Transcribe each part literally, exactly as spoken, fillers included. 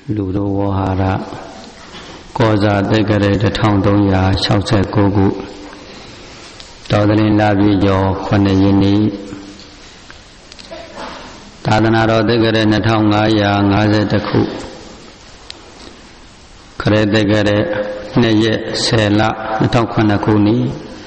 လူတော်ဝဟာရကောဇာတက်ကြတဲ့တစ်ထောင်သုံးရာ၆၉ခုတော်သလင်းလာပြီကျော်ခုနှစ်ရက်နေ့သာသနာတော်တက်ကြတဲ့၂၅၅၁ခုခရစ်တက်ကြတဲ့နှစ်ရက်ဆယ်လ၂၀၀၉ခုနှစ်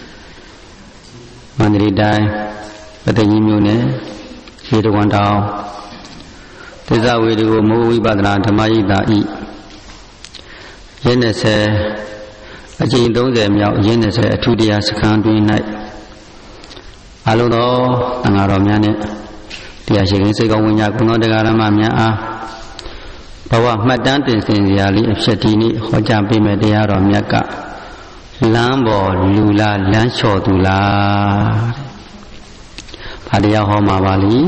မန္တလေးတိုင်းပတ္တကြီးမြို့နယ်ရေတဝန်တောင်သစ္စာဝေဒီကိုမိုးဝိပဿနာဓမ္မယိတာဤရင်း၂၀အကျဉ်း၃၀မြောက်ရင်း၂၀အထူးတရားစခန်းတွင်၌အလုံးသောသံဃာတော်များနှင့်တရားရှိခင်စိတ်ကောင်းဝိညာဉ်ကုသောတရားဓမ္မများအားဘဝမှတ်တမ်းတင်စဉ်ရာလေးအဖြစ်ဒီနေ့ဟောကြားပေးမယ့်တရားတော်မြတ်ကလမ်းပေါ်လူလားလမ်းလျှော်သူလားဘာတရားဟောမှာပါလိ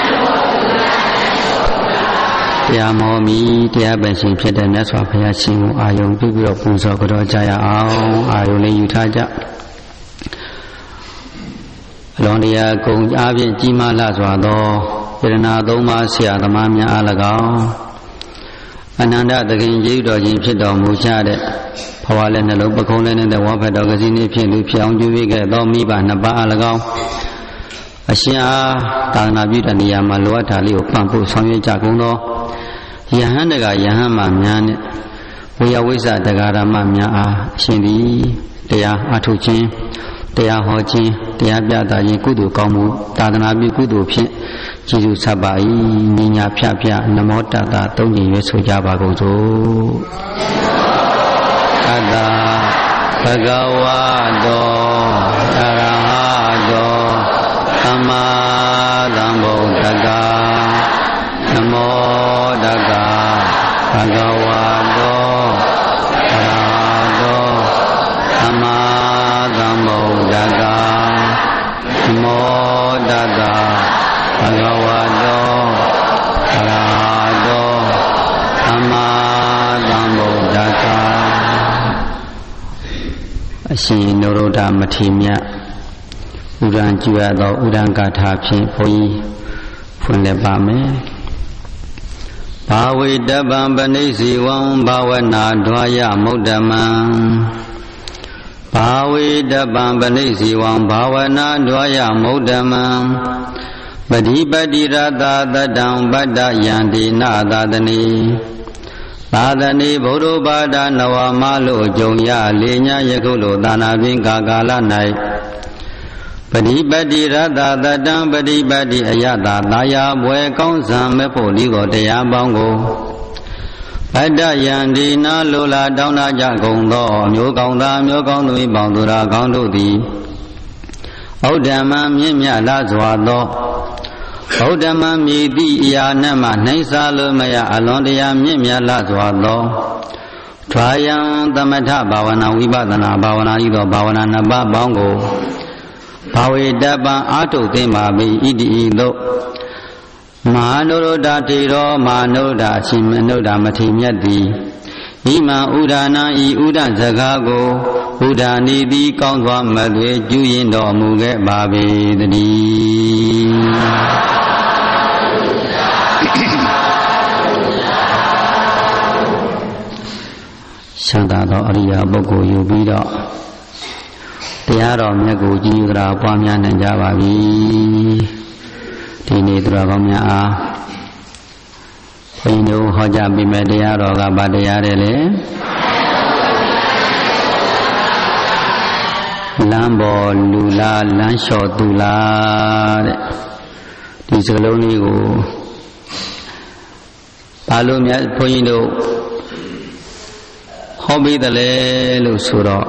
တရားမောမီတရားပင်ရှင်ဖြစ်တဲ့မြတ်စွာဘုရားရှင်ကိုအာယုံပြုပြီးတော့ပူဇော်ကြတော်ကြရအောင်အာယုံလေးယူထားကြအလွန်တရာကုံအားဖြင့်ကြီးမားလှစွာသောယရနာသုံးပါးဆရာသမားများအား၎င်းအနန္တသခင်ကျေးဇူးတော်ကြီးဖြစ်တော်မူကြတဲ့ဘဝလည်းနှလုံးပခုံးလည်းနဲ့ဝါဖတ်တော်ကစီနေဖြစ်လူဖြစ်အောင်ပြုမိခဲ့သောမိဘနှစ်ပါးအား၎င်းအရှင်အားသာသနာပြုတဲ့နေရာမှာလိုအပ်တာလေးကိုပံ့ပို့ဆောင်ရွက်ကြကုန်သောယဟန်တကယဟန်မှများနဲ့ဝိယဝိဇ္ဇတရားဓမ္မများအားအရှင်သည်တရားအထုခြင်းတရားဟောခြင်းတရားပြသခြင်းကုသိုလ်ကောင်းမှုသာသနာပြုကုသိုလ်ဖြင့်ကျေးဇူးဆက်ပါ၏နိညာဖြဖြနမောတတသုံးကြိမ်ရွတ်ဆိုကြပါကုန်စို့အတ္တဘဂဝါတောအရဟတောသမ္မာသမ္ဗုဒ္ဓဂါနမောတတဘဂဝါတောအရဟတောသမ္မာသမ္ဗုဒ္ဓဂါနမောတတဘဂဝါတောအရဟတောသမ္မာသမ္ဗုဒ္ဓဂါအရှင်နုရုဒ္ဓမထေရမြတ်ဥဒ္ဒံကျူရသောဥဒ္ဒံကာထာဖြင့်ဘုန်းကြီးဖွင့်လက်ပါမယ်ဘာဝေတပံပဏိစီဝံဘာဝနာဒွာယမုဒ္ဓမံဘာဝေတပံပဏိစီဝံဘာဝနာဒွာယမုဒ္ဓမံပတိပတိရတသတ္တံပတ္တယံတိနာသာသနေသာသနေဘုရောပါဒနဝမလို့ကြုံရလေညာယခုလိုသာနာပင်ကာကာလ၌ပတိပတိရတသတ္တံပတိပတိအယတာသာယာဘွယ်ကောင်းစံမဲ့ဖို့ဒီကိုတရားပေါင်းကိုပတ္တယံဒီနာလိုလာတောင်းတကြကုန်သောမျိုးကောင်းသားမျိုးကောင်းသူပေါင်းသူရာကောင်းတို့သည်ဩဒ္ဓမံမြင့်မြတ်လာစွာသောဩဒ္ဓမံမြည်သည့်အရာနှင့်မှနှိမ့်စားလို့မရအလွန်တရာမြင့်မြတ်လာစွာသောထွာယံသမထဘာဝနာဝိပဿနာဘာဝနာဤသောဘာဝနာနှစ်ပါးပေါင်းကိုဘာဝေတပံအာထုသိမ့်ပါ၏ဣတိဤသို့မဟာနုရုဒ္ဓထေရောမဟာနုရုဒ္ဓအရှင်မနုဒ္ဓမထေရမြတ်သည်ဤမံဥဒာနာဤဥဒ္ဒစကားကိုဥဒာနီသည်ကောင်းစွာမသွေကျူးရင်တော်မူခဲ့ပါပေတည်းချမ်းသာသောအရိယာပုဂ္ဂိုလ်ယူပြီးတော့တရားတော်မြတ်ကိုကြည်ညိုကြပွားများနိုင်ကြပါပြီဒီနေ့သူတော်ကောင်းများအားဘုန်းကြီးတို့ဟောကြားပေးမယ့်တရားတော်ကဘာတရားလဲလဲလမ်းပေါ်လူလားလမ်းလျှော်သူလားတဲ့ဒီစကားလုံးလေးကိုဘာလို့များဘုန်းကြီးတို့ဟောပေးတယ်လဲလို့ဆိုတော့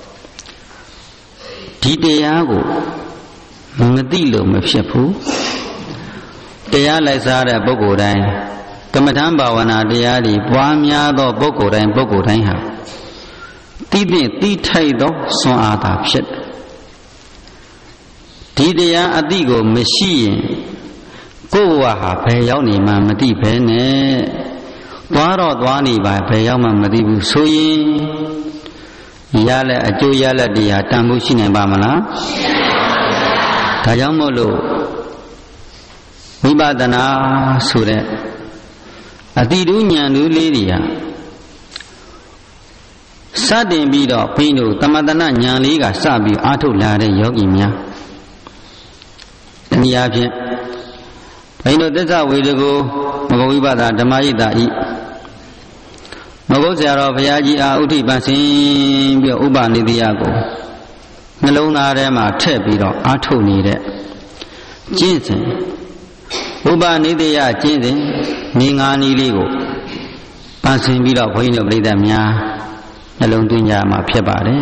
ဒီတရားကိုမသိလို့မဖြစ်ဘူးတရားလိုက်စားတဲ့ပုဂ္ဂိုလ်တိုင်းကမ္မထံဘာဝနာတရားတွေပွားများသောပုဂ္ဂိုလ်တိုင်းပုဂ္ဂိုလ်တိုင်းဟာတိတိတိထိုက်သောစွမ်းအားသာဖြစ်ဒီတရားအတိကိုမရှိရင်ကိုယ်ဘဝဟာဘယ်ရောက်နေမှမသိဘဲနဲ့သွားတော့သွားနေပါဘယ်ရောက်မှမသိဘူးဆိုရင်ရလက်အကျိုးရလက်တရားတန်ဖို့ရှိနိုင်ပါမလားဒါကြောင့်မို့လို့ဝိပဿနာဆိုတဲ့အတိတူဉာဏ်တူလေးတွေဟာစတင်ပြီးတော့ဘုန်းကြီးတို့သမတနာဉာဏ်လေးကစပြီးအားထုတ်လာတဲ့ယောဂီများတနည်းအားဖြင့်ဘုန်းကြီးတို့သစ္စာဝေဒကိုမဂုံဝိပဿနာဓမ္မယိတာဤမဂုံဆရာတော်ဘုရားကြီးအားဥထိပန်ဆင်းပြီးဥပနိတိယကိုနှလုံးသားထဲမှာထည့်ပြီးတော့အားထုတ်နေတဲ့ကျင့်စဉ်ဥပနိတိယကျင့်စဉ်မြင်ငါးနည်းလေးကိုပန်ဆင်ပြီးတော့ဘုန်းကြီးတို့ပြိဿများနှလုံးသွင်းကြမှာဖြစ်ပါတယ်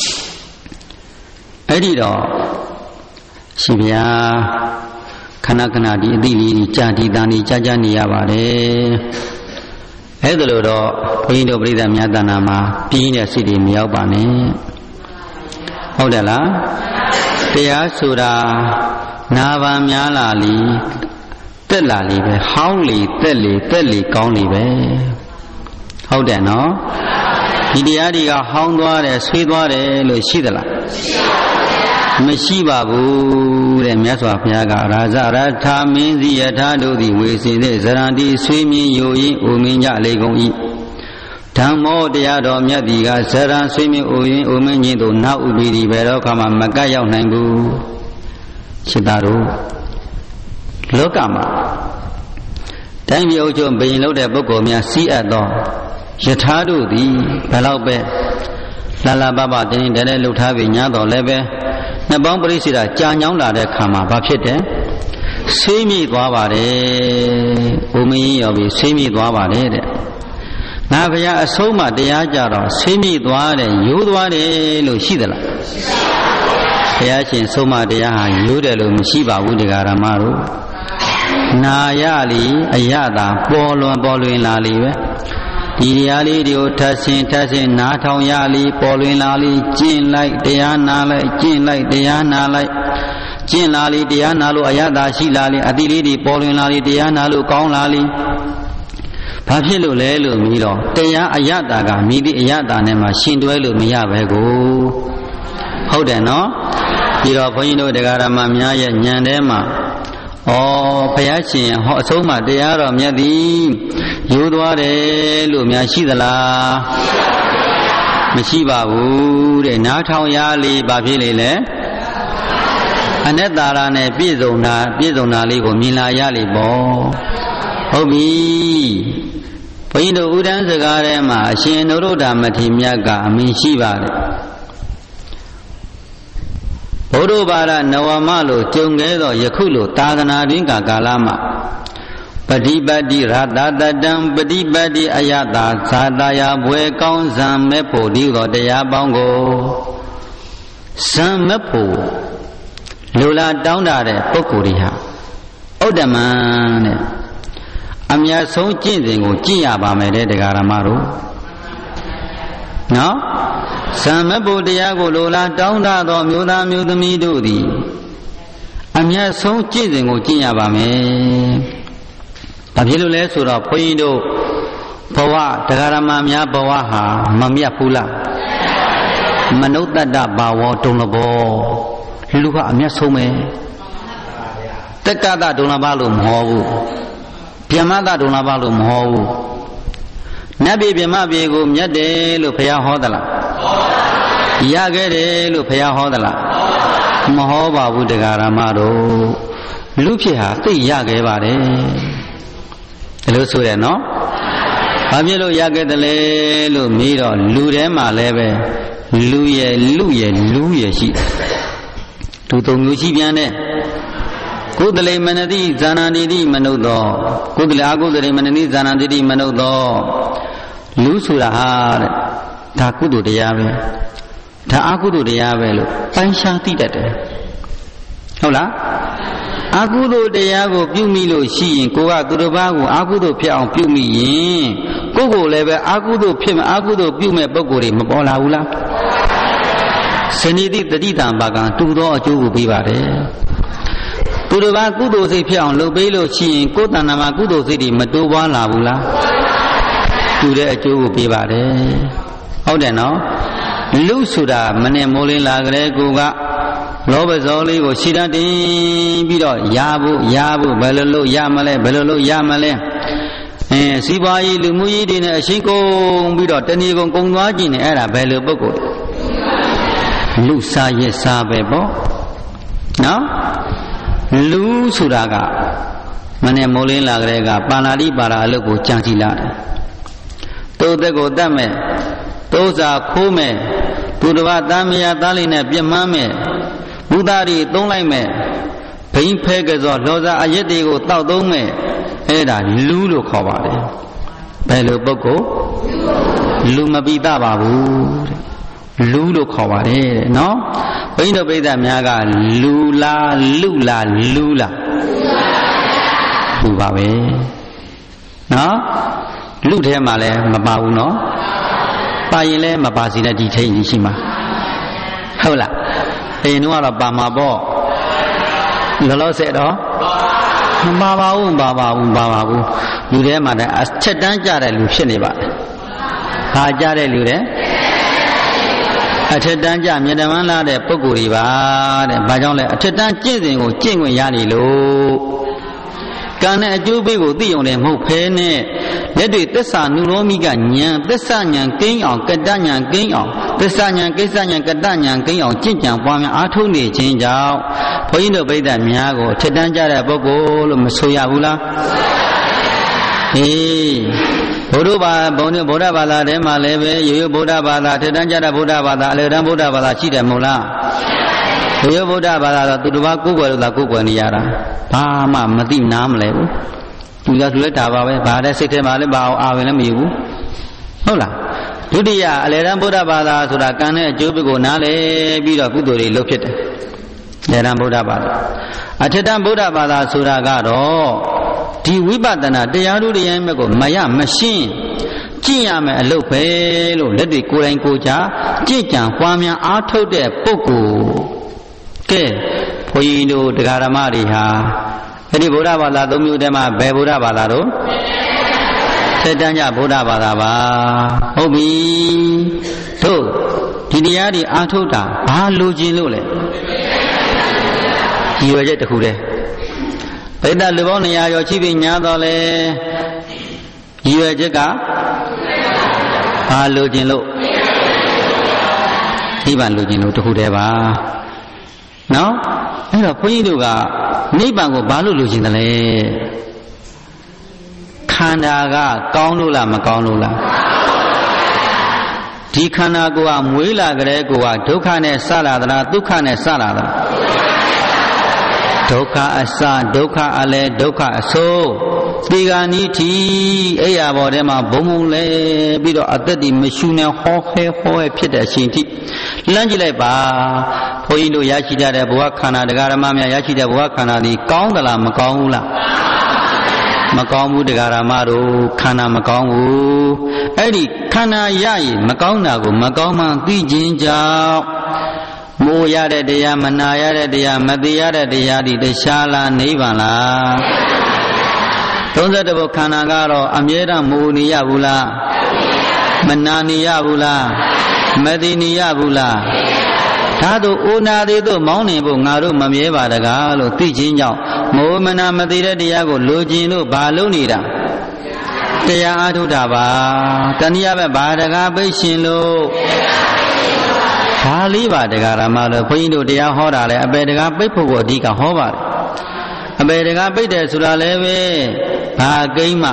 အဲ့ဒီတော့ရှင်ဗျာခဏခဏဒီအသိလေးကြာဒီတန်ဒီကြာကြာနေရပါတယ်အဲ့ဒါလို့တော့ဘုန်းကြီးတို့ပြိဿများတဏ္ဍာမှာပြင်းတဲ့စိတ်တွေမရောက်ပါနဲ့ဟုတ်တယ်လားတရားဆိုတာနာပါများလာလီတက်လာလီပဲဟောင်းလီတက်လီတက်လီကောင်းလီပဲဟုတ်တယ်နော်ဒီတရားတွေကဟောင်းသွားတယ်ဆွေးသွားတယ်လို့ရှိသလားမရှိပါဘူးတဲ့မြတ်စွာဘုရားကရာဇရထာမင်းစီယထာတို့သည်ဝေစင်တဲ့ဇရန္တိဆွေးမြင်ယိုရင်အိုမင်းကြလေကုန်၏ဓမ္မောတရားတော်မြတ်သည်ကဇရံဆွေးမြင်အိုရင်အိုမင်းကြီးတို့နောက်ဥပိဒီဘယ်တော့ခါမှမကတ်ရောက်နိုင်ဘူးရှိတာတို့လောကမှာတိုင်းပြည်အုပ်ချုပ်ဘိရင်လုပ်တဲ့ပုဂ္ဂိုလ်များစီးအပ်သောယထာတို့သည်ဘယ်လောက်ပဲလာလာပပတင်းတင်းတဲလှုပ်ထားပြီးညာတော်လည်းပဲနှစ်ပေါင်းပရိစ္ဆေဒကြာညောင်းလာတဲ့ခါမှာဘာဖြစ်တယ်ဆွေးမြေ့သွားပါတယ်။ဘုံမင်းရောပြီးဆွေးမြေ့သွားပါတယ်တဲ့။ငါဘုရားအဆုံးမတရားကြတော့ဆွေးမြေ့သွားတယ်ရိုးသွားတယ်လို့ရှိသလား။ဘုရားရှင်ဆုံးမတရားဟာရိုးတယ်လို့မရှိပါဘူးတရားဓမ္မတို့။နာရလီအယတာပေါ်လွန်ပေါ်လွင်လာလီပဲ။ဒီတရားလေးတွေကိုထပ်ဆင်ထပ်ဆင်နားထောင်ရလီပေါ်လွင်လာလီကျင့်လိုက်တရားနာလိုက်ကျင့်လိုက်တရားနာလိုက်ကျင့်လာလီတရားနာလို့အယတာရှိလာလီအတိလေးတွေပေါ်လွင်လာလီတရားနာလို့ကောင်းလာလီဘာဖြစ်လို့လဲလို့မြည်တော့တရားအယတာကမြည်သည့်အယတာနဲ့မှရှင်တွဲလို့မရပဲကိုဟုတ်တယ်နော်ပြီးတော့ဘုန်းကြီးတို့တရားဓမ္မများရဲ့ဉာဏ်ထဲမှာဩဘုရားရှင်ဟောအဆုံးမတရားတော်မြတ်သည်ရိုးသွားတယ်လို့များရှိသလားမရှိပါဘူးတဲ့နားထောင်ရလေဘာဖြစ်လေလဲအနတ္တရာနဲ့ပြည့်စုံတာပြည့်စုံတာလေးကိုမြင်လာရလေပေါ့ဟုတ်ပြီဘုန်းကြီးတို့ဥဒန်းစကားထဲမှာအရှင်နုရုဒ္ဓမထေရမြတ်ကအမင်းရှိပါတယ်ဘုဒ္ဓဘာသာနဝမလို့ကြုံခဲ့သောယခုလိုသာသနာတွင်ကာလမှာပฏิပတ်တိရတတတံပฏิပတ်တိအယတာဇာတာယဘွယ်ကောင်းဇံမဲ့ဖို့ဒီသောတရားပေါင်းကိုဇံမဲ့ဖို့လူလာတောင်းတာတဲ့ပုဂ္ဂိုလ်တွေဟာဥဒ္ဓမံတဲ့အမြတ်ဆုံးကျင့်စဉ်ကိုကျင့်ရပါမယ်တဲ့တရားဓမ္မတို့နော်ဇံမဲ့ဖို့တရားကိုလူလာတောင်းတသောမျိုးသားမျိုးသမီးတို့သည်အမြတ်ဆုံးကျင့်စဉ်ကိုကျင့်ရပါမယ်ဘာဖြစ်လို့လဲဆိုတော့ဘုန်းကြီးတို့ဘဝတရားဓမ္မများဘဝဟာမမြတ်ဘူးလားမနုဿတ္တဘာဝဒုံလဘောလူကအမြတ်ဆုံးပဲတက္ကသဒုံလဘလို့မဟောဘူးဗျမသဒုံလဘလို့မဟောဘူးနတ်ပြည်ဗျမပြည်ကိုမြတ်တယ်လို့ဘုရားဟောသလားရခဲ့တယ်လို့ဘုရားဟောသလားမဟောပါဘူးတရားဓမ္မတို့လူဖြစ်ဟာသိရခဲ့ပါတယ်ဒါလို့ဆိုရနော်ဘာဖြစ်လို့ရခဲ့တယ်လဲလို့မေးတော့လူထဲမှာလည်းပဲလူရဲ့လူရဲ့လူရဲ့ရှိသူသုံးမျိုးရှိပြန်တဲ့ကုသလေမနတိဇာနာတိတိမနုဿောကုသလေအကုသလေမနတိဇာနာတိတိမနုဿောလူဆိုတာဟာတဲ့ဒါကုသိုလ်တရားပဲဒါအကုသိုလ်တရားပဲလို့ပိုင်းခြားသိတတ်တယ်ဟုတ်လားအကုသိုလ်တရားကိုပြုမိလို့ရှိရင်ကိုကသူတစ်ပါးကိုအကုသိုလ်ဖြစ်အောင်ပြုမိရင်ကိုယ်ကိုလည်းပဲအကုသိုလ်ဖြစ်အကုသိုလ်ပြုမဲ့ပုဂ္ဂိုလ်တွေမပေါ်လာဘူးလားစနေတိတတိတံပါကံတူသောအကျိုးကိုပေးပါတယ်သူတစ်ပါးကုသိုလ်စိတ်ဖြစ်အောင်လုပ်ပေးလို့ရှိရင်ကိုယ်တဏ္ဍာမှာကုသိုလ်စိတ်တွေမတိုးပွားလာဘူးလားတူတဲ့အကျိုးကိုပေးပါတယ်ဟုတ်တယ်နော်လူဆိုတာမနဲ့မိုးလင်းလာကြတဲ့ကိုကလောဘဇောလေးကိုရှည်တတ်တင်ပြီးတော့ရဖို့ရဖို့ဘယ်လိုလုပ်ရမလဲဘယ်လိုလုပ်ရမလဲအဲစီးပွားရေးလူမှုရေးတွေနဲ့အရှိကုန်ပြီးတော့တဏှီကုန်ကုန်သွားကြည့်နေအဲ့ဒါဘယ်လိုပုဂ္ဂိုလ်လူစားရစ်စားပဲပေါ့နော်လူဆိုတာကမနဲ့မိုးလင်းလာကြတဲ့ကပါဠိပါဠိအလုပ်ကိုကြံစီလာတယ်သို့တဲ့ကိုတတ်မဲ့သိုးစာခိုးမဲ့သူတစ်ပါးသားမယားသားလေးနဲ့ပြမန်းမဲ့ဘုသားတွေသုံးလိုက်မဲ့ဘိန်းဖဲကစောလောစာအရက်တွေကိုတောက်သုံးမဲ့အဲ့ဒါလူလို့ခေါ်ပါတယ်ဘယ်လိုပုဂ္ဂိုလ်လူမပိတပါဘူးတဲ့လူလို့ခေါ်ပါတယ်တဲ့နော်ဘိန်းတို့ပိဋကများကလူလားလူလားလူလားလူပါပဲနော်လူထဲမှာလည်းမပါဘူးနော်ပါရင်လည်းမပါစီနဲ့ဒီထိတ်ကြီးရှိမှာဟုတ်လားအရင်တော့ပါမှာပေါ့လောလောဆယ်တော့မပါပါဘူးပါပါဘူးပါပါဘူးလူထဲမှာလည်းအချက်တန်းကြတဲ့လူဖြစ်နေပါတယ်ဟာကြတဲ့လူတဲ့အထက်တန်းကြမြေတမန်းလာတဲ့ပုဂ္ဂိုလ်တွေပါတဲ့ဘာကြောင့်လဲအထက်တန်းကျင့်စဉ်ကိုကျင့်ခွင့်ရနေလို့ကံနဲ့အကျိုးပေးကိုသိုံတယ်မဟုတ်ဖဲနဲ့လက်တွေသစ္စာနုရောမိကဉာဏ်သစ္စာဉာဏ်ကိန်းအောင်ကတ္တဉာဏ်ကိန်းအောင်သစ္စာဉာဏ်ကိစ္စဉာဏ်ကတ္တဉာဏ်ကိန်းအောင်ကျင့်ကြံပွားများအားထုတ်နေခြင်းကြောင့်ဘုန်းကြီးတို့ဗိဒ္ဓများကိုထက်တန်းကြတဲ့ပုဂ္ဂိုလ်လို့မဆိုရဘူးလားဟေးဘုရားဘာဘုန်းကြီးဗုဒ္ဓဘာသာထဲမှာလည်းပဲရိုးရိုးဗုဒ္ဓဘာသာထက်တန်းကြတဲ့ဗုဒ္ဓဘာသာအလေတန်းဗုဒ္ဓဘာသာရှိတယ်မဟုတ်လားရိုးရိုးဗုဒ္ဓဘာသာတော့သူတစ်ပါးကိုယ်ွယ်လို့သာကိုယ်ွယ်နေရတာဘာမှမသိနားမလဲဘူးသူကသူလည်းဒါပါပဲဘာတဲ့စိတ်ထဲမှာလည်းဘာအောင်အာဝင်လည်းမယူဘူးဟုတ်လားဒုတိယအလေတန်းဗုဒ္ဓဘာသာဆိုတာကံနဲ့အကျိုးကိုနားလေပြီးတော့ကုသိုလ်တွေလုပ်ဖြစ်တယ်အလေတန်းဗုဒ္ဓဘာသာအထက်တန်းဗုဒ္ဓဘာသာဆိုတာကတော့ဒီဝိပဿနာတရားတို့တရားမြတ်ကိုမရမရှင်းကျင့်ရမယ်အလုပ်ပဲလို့လက်တွေကိုယ်တိုင်ကိုယ်ကြကြင့်ကြံပွားများအားထုတ်တဲ့ပုဂ္ဂိုလ်ကဲဘုန်းကြီးတို့တရားဓမ္မတွေဟာအဲ့ဒီဗုဒ္ဓဘာသာသုံးမျိုးတည်းမှာဘယ်ဗုဒ္ဓဘာသာတို့ထက်တန်းကြဗုဒ္ဓဘာသာပါဟုတ်ပြီတို့ဒီတရားတွေအားထုတ်တာဘာလိုချင်လို့လဲဒီရွယ်ချက်တစ်ခုတည်းဗိဒ္ဓလူပေါင်းနေရာရောချိပြီးညာတော့လေဒီရွယ်ချက်ကဘာလိုချင်လို့နိဗ္ဗာန်လိုချင်လို့တစ်ခုတည်းပါနော်အဲ့တော့ဘုန်းကြီးတို့ကနိဗ္ဗာန်ကိုဘာလို့လိုချင်တယ်လဲခန္ဓာကကောင်းလို့လားမကောင်းလို့လားဒီခန္ဓာကိုယ်ကမွေးလာကြတဲ့ကိုယ်ကဒုက္ခနဲ့စလာသလားဒုက္ခနဲ့စလာသလားဒုက္ခအစဒုက္ခအလဲဒုက္ခအစိုးဒီကနေ့ထိအဲ့ရပေါ်ထဲမှာဘုံဘုံလဲပြီးတော့အသက်ဒီမရှူနဲ့ဟောခဲဟောဖြစ်တဲ့အချိန်ထိလမ်းကြည့်လိုက်ပါဘုန်းကြီးတို့ရရှိတဲ့ဘဝခန္ဓာတရားဓမ္မများရရှိတဲ့ဘဝခန္ဓာဒီကောင်းသလားမကောင်းဘူးလားမကောင်းဘူးတရားဓမ္မတို့ခန္ဓာမကောင်းဘူးအဲ့ဒီခန္ဓာရရင်မကောင်းတာကိုမကောင်းမှသိခြင်းကြောင့်မိုးရတဲ့တရားမနာရတဲ့တရားမသိရတဲ့တရားဒီတရားလားနိဗ္ဗာန်လားသုံးဆယ်တဘုခန္ဓာကတော့အမြဲတမ်းမိုးနေရဘူးလားမနာနေရဘူးလားမသိနေရဘူးလားဒါတို့အိုနာသေးတို့မောင်းနေဖို့ငါတို့မမြဲပါတကားလို့သိခြင်းကြောင့်မိုးမနာမသိတဲ့တရားကိုလိုချင်လို့ဘာလို့နေတာတရားအားထုတ်တာပါတဏှာပဲဘာတကားပိတ်ရှင်လို့ဒါလေးပါတရားဓမ္မလို့ဘုန်းကြီးတို့တရားဟောတာလဲအပေတရားပိတ်ဖို့ကိုအဓိကဟောပါတယ်အပေတရားပိတ်တယ်ဆိုတာလည်းပဲဘာကိန်းမှ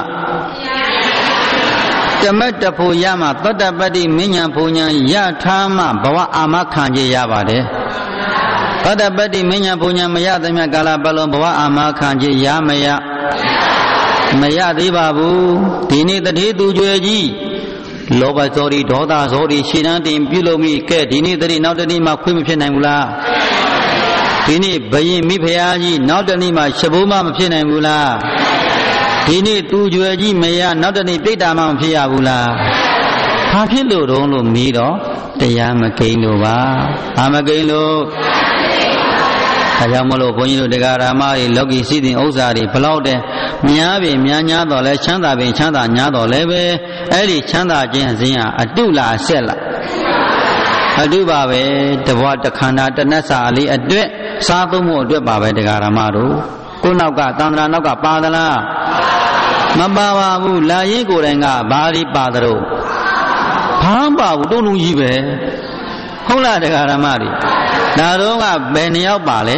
ဓမ္မတဖို့ရမှသောတပတ္တိမဉ္ဇဉ်ဘုံဉဏ်ရထားမှဘဝအာမခံကြရပါတယ်သောတပတ္တိမဉ္ဇဉ်ဘုံဉဏ်မရသမျှကာလပတ်လုံးဘဝအာမခံကြရမရမရသေးပါဘူးဒီနေ့တတိသူကျွယ်ကြီးလောဘဇောဒီဒေါသဇောဒီရှင်းတန်းတင်ပြုလုပ်မိကဲဒီနေ့တတိနောက်တနေ့မှခွင့်မဖြစ်နိုင်ဘူးလားဒီနေ့ဘယင်မိဖုရားကြီးနောက်တနေ့မှရှဘိုးမှမဖြစ်နိုင်ဘူးလားဒီနေ့သူကျွယ်ကြီးမရနောက်တနေ့ပြိတ္တာမှမဖြစ်ရဘူးလားဘာဖြစ်လို့တုံးလို့မေးတော့တရားမကိန်းလို့ပါဘာမကိန်းလို့ဒါကြောင့်မလို့ဘုန်းကြီးတို့တရားဓမ္မတွေလောကီစည်းစိမ်ဥစ္စာတွေဘလောက်တည်းများပင်များများတော့လဲချမ်းသာပင်ချမ်းသာများတော့လဲပဲအဲ့ဒီချမ်းသာခြင်းအစဉ်ဟာအတုလားအဆက်လားအတုပါပဲတဘဝတခန္ဓာတဏ္ဍစာလေးအတွက်စားသုံးမှုအတွက်ပါပဲတရားဓမ္မတို့ကိုနောက်ကသံဃာနောက်ကပါသလား Mababu, Laye Gorenga, Bari Padro. Pamba, don't know you be. Hola de Garamari. Naronga, Benia Bale.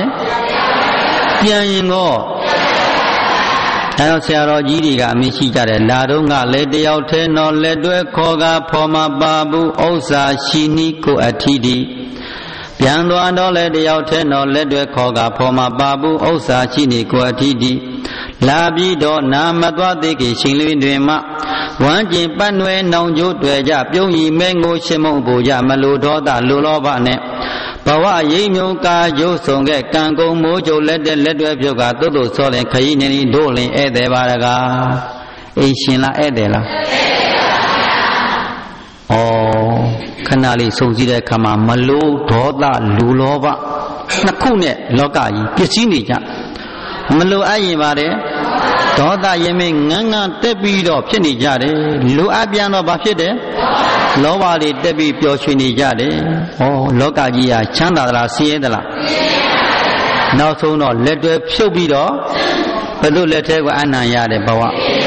Yango. I don't say Rogiga, Mishija, Ladunga, Lady Alteno, Ledwe, Koga, Poma, Babu, Osa, Shiniko, Atidi. Piano and all Lady Alteno, Ledwe, Koga, Poma, Babu, Osa, Shiniko, Atidi. Labido, Namadwa, Diki, Shilindrima. One Jim Panwe, Nonju, Dweja, Pyongi, Mango, Shemo, Buja, Maludo, Lulobane. Bawa Yimyo Ka Jo Songe Kango Mojo let the letter of yoga Dodo Sol and Kaini Dole Ede Baraga Ashina Edela. Oh, Kanali Sozida Kama Malo Toda Lulova Nakune Lokai Pisinija Malo Ayimare Toda Yemi Nanga Tebido Pinijade Lu Abiano Bafide. Lowali Debbie Piochini Jade, oh, Lokagia, Chandala, Siedala. Now so no, let the Shobido, but do let her Anna Yade Bawa.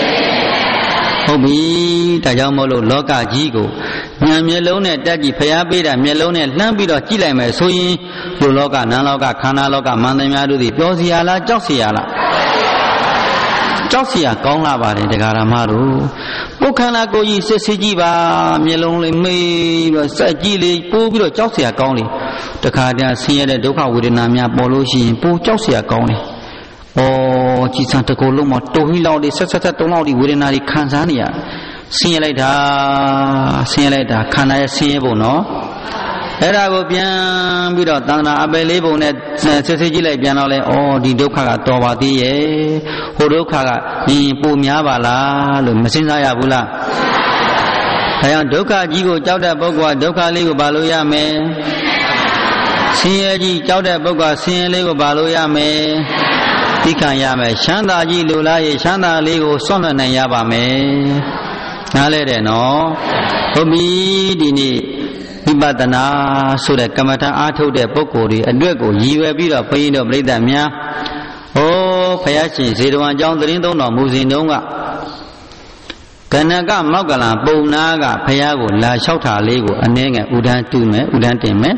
Obi, Tayamolo, Loka Jigo, Namelone, Daddy Payabida, Melone, Lambido, Chileme, Sui, Luloka, Naloka, Kanaloka, Mandamadu, the Josiala, Josiala. Josia, Gonga, the Garamaru. Bukana go yi Sesijiba, Melonly May, Sajili, Pubilo, Josia Goni. The Cardia Sia, the Doka with Namia Boloshi, Pu Josia Goni. Oh, Chisanta Coloma, Tohilo, the Sasata Tonodi within Ari Kanzania. See you later, see you later, can I see you no? Era go bien, without Dana Abelebo net, Sesijile Bianole, oh, the Doka Tovati, Hodoka, the Pumiabala, the Messina Yabula. I am Doka Jigo, Jauda Bogua, Doka Lego Baloya me. Siaji, Jauda Boga, Sian Lego Baloya me. Tikan Yame, Shanda Ji Lula, Shanda Lego, Sona Yaba me. Nale no. Obi Dini. Ibadana so that Kamata Ato de Bokori and Dugo, you will be a pain of Bredamia. Oh, Payachi, Zero and John the Rindo, no Muzinonga. Kanaga, Mogala, Bonaga, Payago, La Shota Lego, and Nanga, Udan Tume, Udan Teme.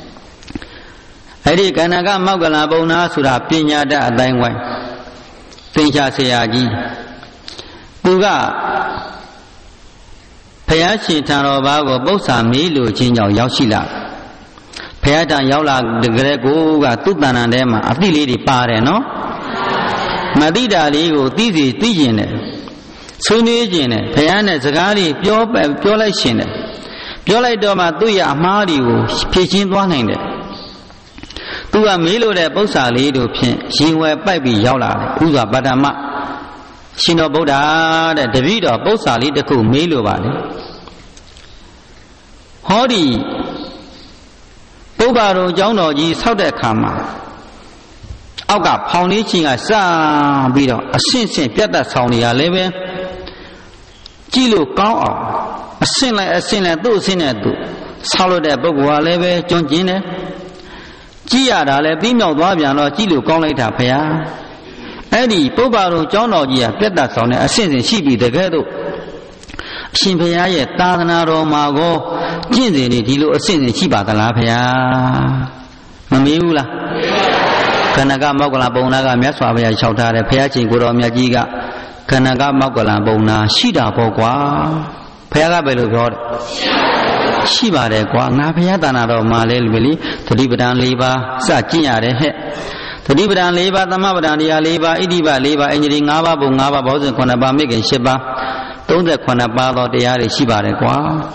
Eddie Kanaga, Mogala, Bona, Sura, Pina, da, Dangway. Pincha Seagi. Uga. Payachi Tano Bago, Bosa Milu, Chinyo, Yoshila. Payata Yola, the Greco, Tutana Dema, a lady pare, no? Madida Ligo, Tizi, Tijine. Sunijine, Payana Zagari, Pure Piolation. Piolai Doma, Duya Mario, Pichin one handed. Tua Milo de Bosa Lido, she were baby Yola, Uga Badama. Shino Boda, the David of Bosali, the Ku Milo Valley. Hodi Bobaro Jonoji, South Kama. Auga Pony a sa bido, a sin sin Piata Sonia Leve. Gilo Gao, a sin like a sin like those sin at do. Salo de Bogua Leve, John Gine. Gia, the female Wabiano, Gilo Gong later Paya. Eddie, Bobaro, John Ogia, Petas on a sense and she be the ghetto. Shimpaya, Tadanaro, Mago, Jinzi, Dilo, a sense and Shiba the Lapia. Mamiula Kanaga Mogola Bonaga, Meswavia, Shota, Piachi, Guromia Giga, Kanaga Mogola Bona, Shida Bogua, Piaga Belu God. Shiba de Gua, Napiatanaro, Malel Billy, to Libadan Liba, Sajia de Head. The Libadan Leva, the Mabadandia Leva, Idiba Leva, Engineering Ava, Bungava, Bosan, Konaba, Meg and Sheba, don't the Konaba, the Yari Shiba de Gua.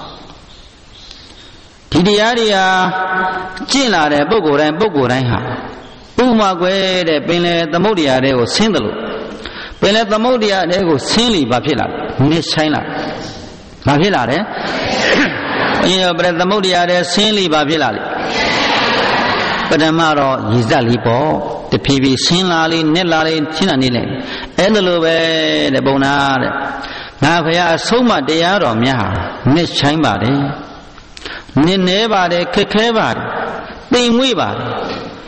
Tidiaria, Gina, the Bogo and Bogo Raiha. Bumagwe, the Bene, the Modia, they will sindalo. Bene, the Modia, they will silly Bapilla, Miss China. Bapilla, eh? You know, but the Modia, they silly Bapilla. But the Maro is that lipo, the P V Sinlali, Nelali, Chinanile, Edelove, the Bonade. Now they are so much they are on Yaha, Miss Chambade, Nineva, the Kekeva, being Weaver.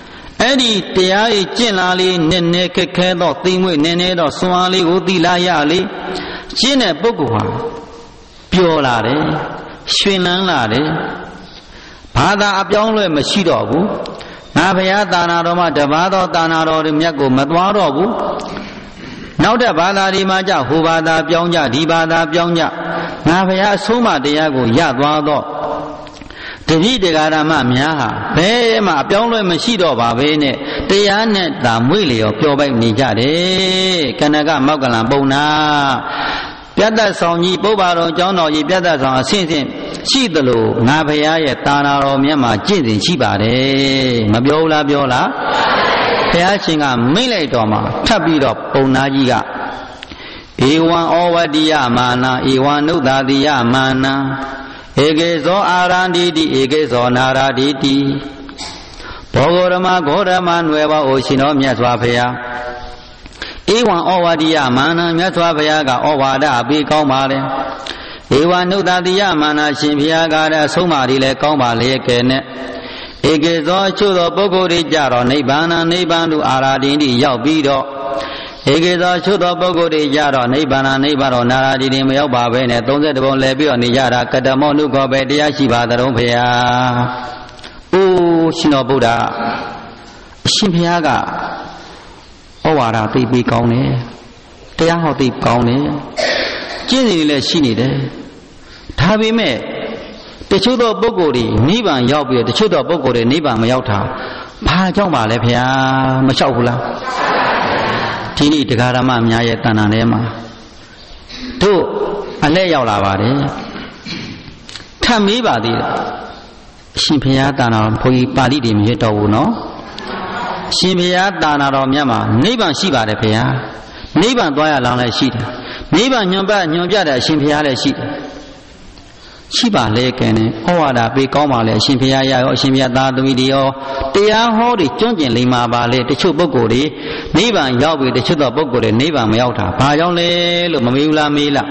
အဲ့ဒီတရားကြီးကျင့်လာလေနည်းနည်းခက်ခဲတော့သိမ့်မွေ့နည်းနည်းတော့စွမ်းအားလေးကိုသိလာရလေကျင့်တဲ့ပုဂ္ဂိုလ်ဟာပျော်လာတယ်ရွှင်လန်းလာတယ်ဘာသာအပြောင်းလဲမရှိတော့ဘူးငါဘုရားသာနာတော်မှာတပါးသောသာနာတော်တွေမြတ်ကိုမသွားတော့ဘူးနောက်တဲ့ဘာသာဒီမှာကြဟိုဘာသာပြောင်းကြဒီဘာသာပြောင်းကြငါဘုရားအဆုံးအမတရားကိုရသွားတော့တတိတရားဓမ္မများဟာဘယ်မှအပြောင်းလဲမရှိတော့ပါပဲနဲ့တရားနဲ့သာမွေ့လျော်ပျော်ပိုက်နေကြတယ်ကနကမောက်ကလံပုံနာပြတ်သက်ဆောင်ကြီးပုဗ္ဗာတော်ကျောင်းတော်ကြီးပြတ်သက်ဆောင်အဆင့်ဆင့်ရှိသလိုငါဘုရားရဲ့တာနာတော်မြတ်မှာကျင့်စဉ်ရှိပါတယ်မပြောဘူးလားပြောလားဘုရားရှင်ကမိတ်လိုက်တော်မှာထပ်ပြီးတော့ပုံနာကြီးကဧဝံဩဝတိယမာနာဧဝံနုဿာတိယမာနာဧကေဇောအာရန္တိတိဧကေဇောနာရာတိတိဘောဂရမဂေါရမနွယ်ပါအိုရှင်တော်မြတ်စွာဘုရားဧဝံဩဝတိယမာနာမြတ်စွာဘုရားကဩဝါဒအပေးကောင်းပါလေဧဝံနုဿာတိယမာနာရှင်ဘုရားကလည်းဆုံးမတွေလည်းကောင်းပါလေကဲနဲ့ဧကေဇောအချို့သောပုဂ္ဂိုလ်တွေကြတော့နိဗ္ဗာန်နိဗ္ဗာန်တို့အာရာတိတိရောက်ပြီးတော့ဧကေဇောအချို့သောပုဂ္ဂိုလ်တွေကြတော့နိဗ္ဗာန်နိဗ္ဗာန်တော်နာရာတိတိမရောက်ပါပဲနဲ့သုံးဆယ်ပုံလဲပြီးတော့နေကြတာကတမောနုခောပဲတရားရှိပါသတော်ဘုရား။အိုးရှင်တော်ဗုဒ္ဓအရှင်ဘုရားကဩဝါဒသိပြီးကောင်းတယ်။တရားဟောသိကောင်းတယ်။ကျင့်စဉ်တွေလည်းရှိနေတယ်။ဒါပေမဲ့တချို့သောပုဂ္ဂိုလ်တွေနိဗ္ဗာန်ရောက်ပြီးတချို့သောပုဂ္ဂိုလ်တွေနိဗ္ဗာန်မရောက်တာဘာကြောင့်ပါလဲဘုရားမလျှောက်ဘူးလားဒီနေ့တရားဓမ္မများရဲ့တဏ္ဍာထဲမှာတို့အလဲရောက်လာပါတယ်ထပ်မေးပါသေးတယ်အရှင်ဘုရားတဏ္ဍာဘုန်းကြီးပါဠိတွေမရတော့ဘူးနော်အရှင်ဘုရားတဏ္ဍာတော်မြတ်မှာနိဗ္ဗာန်ရှိပါတယ်ဘုရားနိဗ္ဗာန်သွားရလောင်းလည်းရှိတယ်နိဗ္ဗာန်ညွန်ပတ်ညွန်ပြတဲ့အရှင်ဘုရားလည်းရှိတယ်ရှိပါလေကဲနဲ့ဩဝါဒပေးကောင်းပါလေအရှင်ဘုရားရရောအရှင်ဘုရားသာသမီတွေရောတရားဟောတွေကျွန့်ကျင်လိမ္မာပါလေတချို့ပုဂ္ဂိုလ်တွေနိဗ္ဗာန်ရောက်ပြီတချို့သောပုဂ္ဂိုလ်တွေနိဗ္ဗာန်မရောက်တာဘာကြောင့်လဲလို့မမေးဘူးလားမေးလား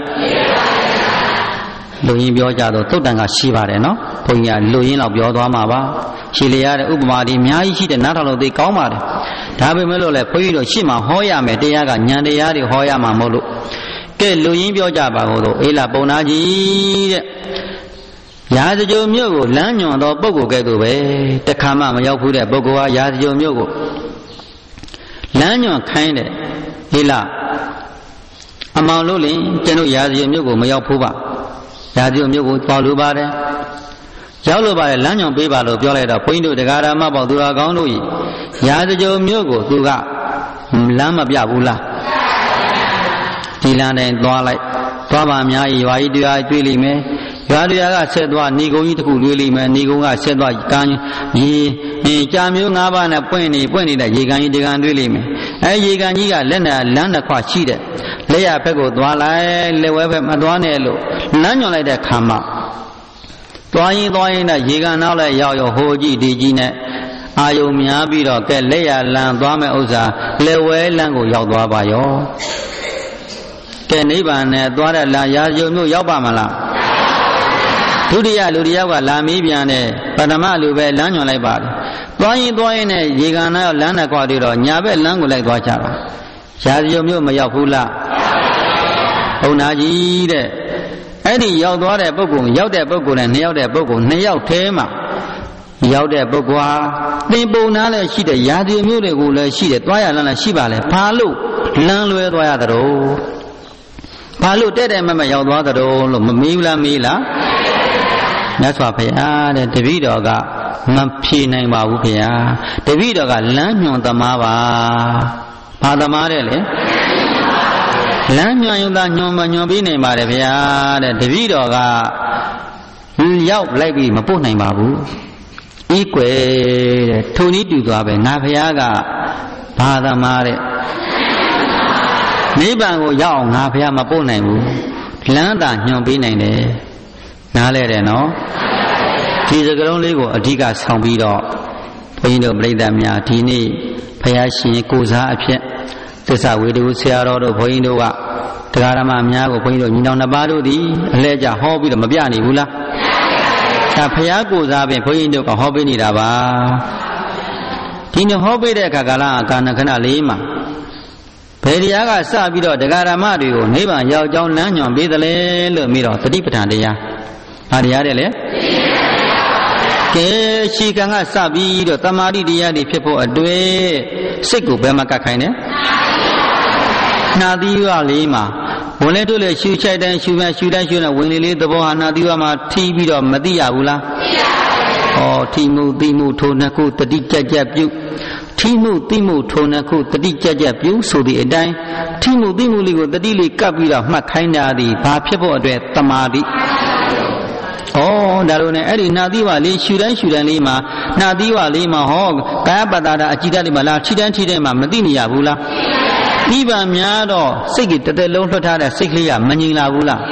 လူရင်းပြောကြတော့သုတ်တန်ကရှိပါတယ်နော်ဘုန်းကြီးကလူရင်းတော့ပြောသွားမှာပါရှိလေရတဲ့ဥပမာဒီအများကြီးရှိတဲ့နားထောင်လို့သိကောင်းပါတယ်ဒါပေမဲ့လို့လေဘုန်းကြီးတို့ရှေ့မှာဟောရမယ်တရားကဉာဏ်တရားတွေဟောရမှာမဟုတ်လို့ကဲလူရင်းပြောကြပါဦးတော့အေးလားပုံနာကြီးတဲ့ရာဇဂိုမြို့ကိုလမ်းညွန်သောပုဂ္ဂိုလ်ကဲ့သို့ပဲတခါမှမရောက်ဘူးတဲ့ပုဂ္ဂိုလ်ဟာရာဇဂိုမြို့ကိုလမ်းညွန်ခိုင်းတယ်ဟေးလားအမောင်လို့လင်ကျွန်တော်ရာဇဂိုမြို့ကိုမရောက်ဘူးပါရာဇဂိုမြို့ကိုသွားလို့ပါတယ်ရောက်လို့ပါတယ်လမ်းညွန်ပေးပါလို့ပြောလိုက်တော့ဘုန်းကြီးတို့တရားဓမ္မပေါသူတော်ကောင်းတို့ဤရာဇဂိုမြို့ကိုသူကလမ်းမပြဘူးလားဒီလမ်းတိုင်းသွားလိုက်သွားပါများဤရွာကြီးတရားတွေ့လိမ့်မယ်ရွာတရားကဆက်သွားဏီကုံကြီးတစ်ခုလွေးလိမ့်မယ်ဏီကုံကဆက်သွားကမ်းရေအင်းကြာမျိုး၅ပါးနဲ့ပွင့်နေပွင့်နေတဲ့ရေကန်ကြီးဒီကန်တွေ့လိမ့်မယ်အဲရေကန်ကြီးကလက်နဲ့လမ်းတစ်ခွရှိတဲ့လက်ရဘက်ကိုသွားလိုက်လက်ဝဲဘက်မသွားနဲ့လို့လမ်းညွန်လိုက်တဲ့ခါမှာသွားရင်သွားရင်နဲ့ရေကန်နောက်လည်းရောက်ရောက်ဟိုကြည့်ဒီကြည့်နဲ့အာယုံများပြီးတော့ကဲလက်ရလမ်းသွားမဲ့ဥစ္စာလက်ဝဲလမ်းကိုရောက်သွားပါရောကဲနိဗ္ဗာန်နဲ့သွားတဲ့လာရာဇဂိုမြို့ရောက်ပါမလားဒုတိယလူတယောက်ကလာမီးပြန်တဲ့ပထမလူပဲလမ်းညွန်လိုက်ပါတယ်သွားရင်သွားရင်နဲ့ရေကန်နာလမ်းနဲ့ခွာပြီးတော့ညာဘက်လမ်းကိုလိုက်သွားကြတာရာဇဂိုမြို့မရောက်ဘူးလားဘုံနာကြီးတဲ့အဲ့ဒီရောက်သွားတဲ့ပုဂ္ဂိုလ်ရောက်တဲ့ပုဂ္ဂိုလ်နဲ့နှစ်ယောက်တဲ့ပုဂ္ဂိုလ်နှစ်ယောက်ထဲမှာရောက်တဲ့ပုဂ္ဂိုလ်ဟာသင်ပုံနာလည်းရှိတယ်ရာဇဂိုမြို့တွေကိုလည်းရှိတယ်သွားရလမ်းလည်းရှိပါလေဘာလို့လမ်းလွဲသွားရသလဲဘာလို့တဲ့တဲ့မမရောက်သွားသလဲလို့မမေးဘူးလားမေးလားမြတ်စွာဘုရားတဲ့တပည့်တော်ကမဖြေနိုင်ပါဘူးဘုရားတပည့်တော်ကလမ်းညွန်သမားပါဘာသမားတဲ့လေလမ်းညွန်ယူတာညွန်မညွန်ပြီးနိုင်ပါတယ်ဘုရားတဲ့တပည့်တော်ကရောက်လိုက်ပြီးမပို့နိုင်ပါဘူးဤကွယ်တဲ့ထုံဤတူသွားပဲငါဘုရားကဘာသမားတဲ့နိဗ္ဗာန်ကိုရောက်အောင်ငါဘုရားမပို့နိုင်ဘူးလမ်းသာညွန်ပေးနိုင်တယ်နားလဲတယ်နော်ဒီစကားလုံးလေးကိုအဓိကဆောင်ပြီးတော့ဘုန်းကြီးတို့ပြိဿများဒီနေ့ဘုရားရှင်ကိုစားအဖြစ်သစ္စာဝေဒုဆရာတော်တို့ဘုန်းကြီးတို့ကတရားဓမ္မများကိုဘုန်းကြီးတို့ညီနောင်နှစ်ပါးတို့သည်အလဲကျဟောပြီးတော့မပြနိုင်ဘူးလားဒါဘုရားကိုစားပင်ဘုန်းကြီးတို့ကဟောပေးနေတာပါဒီနေ့ဟောပေးတဲ့အခါကလားကာဏခဏလေးမှာဘယ်တရားကစပြီးတော့တရားဓမ္မတွေကိုနိဗ္ဗာန်ရောက်ကြောင်းလမ်းညွှန်ပေးတယ်လေလို့ပြီးတော့သတိပဋ္ဌာန်တရားဟာတရားတဲ့လေကဲရှိကံကစပြီးတော့တမာတိတရားတွေဖြစ်ဖို့အတွေ့စိတ်ကိုဘယ်မှာကတ်ခိုင်းလဲနှာသီးရွလေးမှာဝင်လေတို့လေရှူချိုက်တိုင်းရှူပြန်ရှူတိုင်းရှူနေဝင်လေလေးသဘောဟာနှာသီးရွမှာထိပြီးတော့မသိရဘူးလားသိရပါဘူးဩထိမှုသိမှုထိုနှစ်ခုတတိကြကြပြုထိမှုသိမှုထိုနှစ်ခုတတိကြကြပြုဆိုသည့်အတိုင်းထိမှုသိမှုလေးကိုတတိလေးကပ်ပြီးတော့မှတ်ခိုင်းတာဒီဘာဖြစ်ဖို့အတွက်တမာတိဩဒါလို့ ਨੇ အဲ့ဒီနှာသီးဝလေးရှူတိုင်းရှူတိုင်းလေးမှာနှာသီးဝလေးမှာဟောကာယပတ္တာအကြည်ဓာတ်တွေမှာလားခြိတန်းခြိတဲ့မှာမသိနေရဘူးလားဤပံများတော့စိတ်ကတသက်လုံးလွှတ်ထားတဲ့စိတ်ကလေးကမငြိမ်လာဘူးလား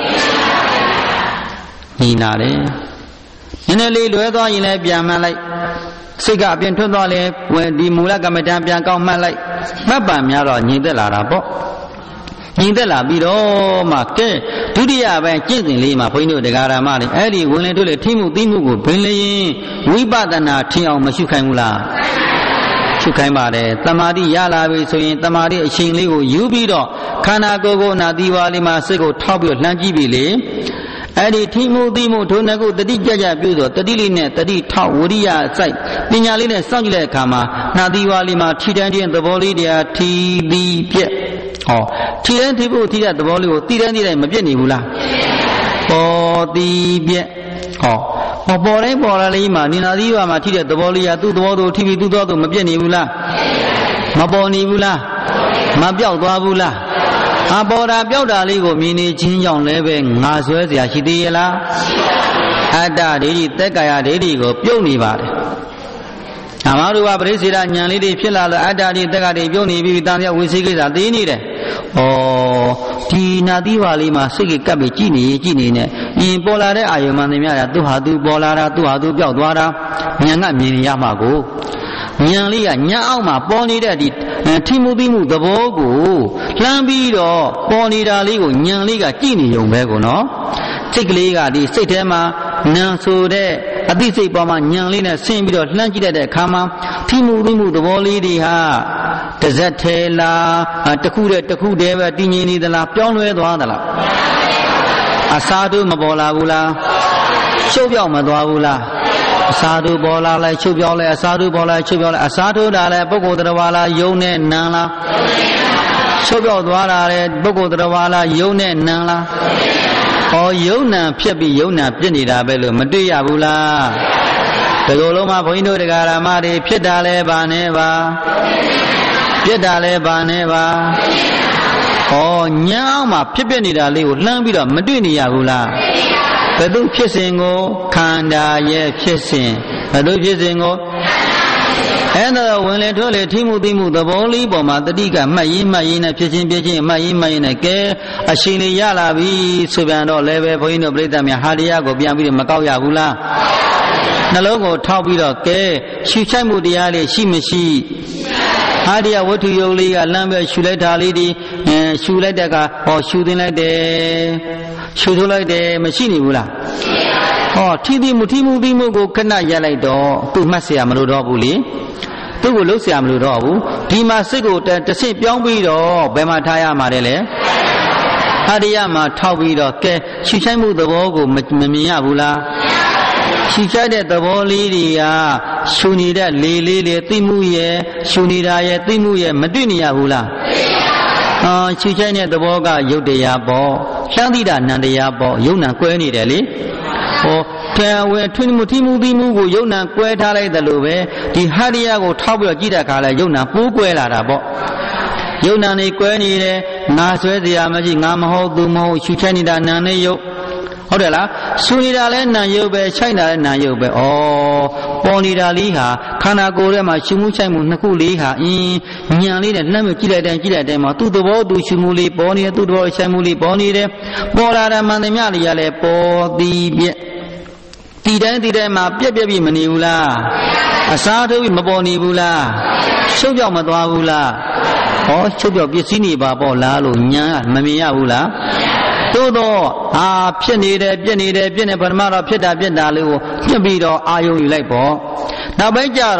ငြိမ်လာတယ်နည်းနည်းလေးလွဲသွားရင်လည်းပြန်မှတ်လိုက်စိတ်ကအပြင်ထွက်သွားလဲဝင်ဒီမူလကမ္မဋ္ဌာန်းပြန်ကောက်မှတ်လိုက်မှတ်ပံများတော့ငြိမ်သက်လာတာပေါ့ငြိမ်သက်လာပြီးတော့မှကဲဒုတိယပိုင်းကျင့်စဉ်လေးမှာဘုန်းကြီးတို့တရားဓမ္မတွေအဲ့ဒီဝင်လေတို့လေထိမှုသိမှုကိုဘင်းလျင်ဝိပဿနာထင်အောင်မရှုခိုင်းဘူးလားရှုခိုင်းပါတယ်တမာတိရလာပြီဆိုရင်တမာတိအချိန်လေးကိုယူပြီးတော့ခန္ဓာကိုယ်ကိုနာသီဝါလေးမှာစိတ်ကိုထောက်ပြီးလှမ်းကြည့်ပြီလေအဲ့ဒီထိမှုသိမှုထိုနှစ်ခုတတိကြကြပြုဆိုတတိလေးနဲ့တတိထောက်ဝရိယအစိုက်ပညာလေးနဲ့စောင့်ကြည့်တဲ့အခါမှာနာသီဝါလေးမှာထီတန်းချင်းသဘောလေးတရားထီပြီးပြက်ဟောထီတန်းထီဖို့ထီတဲ့သဘောလေးကိုတည်တန်းတည်တိုင်းမပြက်နေဘူးလားပေါ်တည်ပြက်ဟောမပေါ်တိုင်းပေါ်လာလေးမှာနိနာသီဝါမှာထီတဲ့သဘောလေးကသူ့သဘောသူထီပြီးသူ့သဘောသူမပြက်နေဘူးလားမပေါ်နေဘူးလားမပြောက်သွားဘူးလားအပေါ်တာပြောက်တာလေးကိုမြင်နေချင်းကြောင့်လည်းပဲငါဆွဲเสียရှိသေးရဲ့လားအတ္တဒိဋ္ဌိသက်ကာယဒိဋ္ဌိကိုပြုတ်နေပါတယ်အမှားတို့ကပရိစ္ဆေဒဉာဏ်လေးတွေဖြစ်လာလို့အတ္တဒိဋ္ဌိသက်ကာတွေပြုတ်နေပြီးတန်မြတ်ဝိသိကိစ္စသိနေတယ်ဩဒီနာသီဝါလေးမှာစိတ်ကကပ်ပြီးကြည်နေကြည်နေနဲ့အင်းပေါ်လာတဲ့အာယုံမှန်သမျှကသူဟာသူပေါ်လာတာသူဟာသူပြောက်သွားတာဉာဏ်ကမြင်ရမှာကိုဉာဏ်လေးကဉာဏ်အောက်မှာပေါ်နေတဲ့ဒီထိမှုသိမှုသဘောကိုလှမ်းပြီးတော့ပေါ်နေတာလေးကိုဉာဏ်လေးကကြည့်နေုံပဲကိုနော်စိတ်ကလေးကဒီစိတ်ထဲမှာနာဆိုတဲ့အသိစိတ်ပေါ်မှာဉာဏ်လေးနဲ့ဆင်းပြီးတော့လှမ်းကြည့်တဲ့အခါမှာထိမှုသိမှုသဘောလေးတွေဟာတဇက်ထဲလားတခုတည်းတခုတည်းပဲတည်ငြိမ်နေသလားပြောင်းလဲသွားသလားအစာတို့မပေါ်လာဘူးလားရှုပ်ပြောက်မသွားဘူးလားအစာတို့ပေါ်လာလဲချုပ်ပြောင်းလဲအစာတို့ပေါ်လာချုပ်ပြောင်းလဲအစာတို့တာလဲပုဂ္ဂိုလ်တရားဝါလားယုံနဲ့နံလားချုပ်ပြောင်းသွားတာလဲပုဂ္ဂိုလ်တရားဝါလားယုံနဲ့နံလားဟောယုံနံဖြစ်ပြီးယုံနံပြစ်နေတာပဲလို့မတွေ့ရဘူးလားဒီလိုလုံးမှာဘုန်းကြီးတို့တရားဓမ္မတွေဖြစ်တာလဲဘာနဲ့ပါပြစ်တာလဲဘာနဲ့ပါဟောညောင်းမှာဖြစ်ပြနေတာလေးကိုလှမ်းပြီးတော့မတွေ့နေရဘူးလားဘယ်သူဖြစ်စဉ်ကိုခန္ဓာရဲ့ဖြစ်စဉ်ဘယ်သူဖြစ်စဉ်ကိုအဲ့ဒါဝင်လေထိုးလေထိမှုသိမှုသဘောလေးပေါ်မှာတတိကမှတ်ရင်းမှတ်ရင်းနဲ့ဖြစ်ချင်းဖြစ်ချင်းမှတ်ရင်းမှတ်ရင်းနဲ့ကဲအရှင်လေးရလာပြီဆိုပြန်တော့လည်းပဲဘုန်းကြီးတို့ပြိဿများဟာတရားကိုပြန်ပြီးတော့မကောက်ရဘူးလားနှလုံးကိုထောက်ပြီးတော့ကဲရှုချိုက်မှုတရားလေးရှိမရှိဟာတရားဝတ္ထုယုတ်လေးကလမ်းပဲရှုလိုက်တာလေးဒီရှုလိုက်တဲ့ကဟောရှုသိလိုက်တယ်ရှုထုတ်လိုက်တယ်မရှိနေဘူးလားဟောထိတိမှုထိမှုပြီးမှုကိုခဏရလိုက်တော့သူ့မှတ်เสียမလို့တော့ဘူးလေသူ့ကိုလှုပ်เสียမလို့တော့ဘူးဒီမှာစိတ်ကိုတဆင့်ပြောင်းပြီးတော့ဘယ်မှာထားရမှာလဲလေဟာတရားမှာထောက်ပြီးတော့ကဲရှုချိုက်မှုသဘောကိုမမြင်ရဘူးလားရှုချိုက်တဲ့သဘောလေးတွေကရှုနေတဲ့လေလေးတွေသိမှုရဲ့ရှုနေတာရဲ့သိမှုရဲ့မတွေ့နေရဘူးလားအော်ရှုချိုက်တဲ့သဘောကယုတ်တရားပေါ့ရှမ်းသီတာနန္တရားပေါ့ယုံနံကွဲနေတယ်လေဟောကံဝဲထွင်းမှုထိမှုပြီးမှုကိုယုံနံကွဲထားလိုက်တယ်လို့ပဲဒီဟာတရားကိုထောက်ပြီးတော့ကြည့်တဲ့အခါလဲယုံနံပိုးကွဲလာတာပေါ့ယုံနံနေကွဲနေတယ်ငါဆွဲเสียမရှိငါမဟုတ်သူမဟုတ်ရှုချိုက်နေတာနံနဲ့ယုတ်ဟုတ်တယ်လားရှုနေတာလဲနံယုတ်ပဲချိုက်တာလဲနံယုတ်ပဲဩပေါ်နေတာလေးဟာခန္ဓာကိုယ်ထဲမှာရှုမှုချိုက်မှုနှစ်ခုလေးဟာအင်းညံလေးနဲ့လှမ်းမကြည့်လိုက်တိုင်းကြည့်လိုက်တိုင်းမှာသူ့သဘောသူရှုမှုလေးပေါ်နေတယ်သူ့သဘောချိုက်မှုလေးပေါ်နေတယ်ပေါ်လာတဲ့မှန်သမျှလေးကလည်းပေါ်သည်ပြက်ဒီတိုင်းဒီတိုင်းမှာပြက်ပြက်ပြီးမနေဘူးလားအစားထိုးပြီးမပေါ်နေဘူးလားချုပ်ပြောက်မသွားဘူးလားဟောချုပ်ပြောက်ပစ္စည်းနေပါပေါ့လားလို့ညာမမြင်ရဘူးလားသို့တော့ဟာဖြစ်နေတယ်ပြက်နေတယ်ပြက်နေပထမတော့ဖြစ်တာပြက်တာလေးကိုညှပ်ပြီးတော့အာယုံယူလိုက်ပေါ့နောက်ပိုင်းကျတော့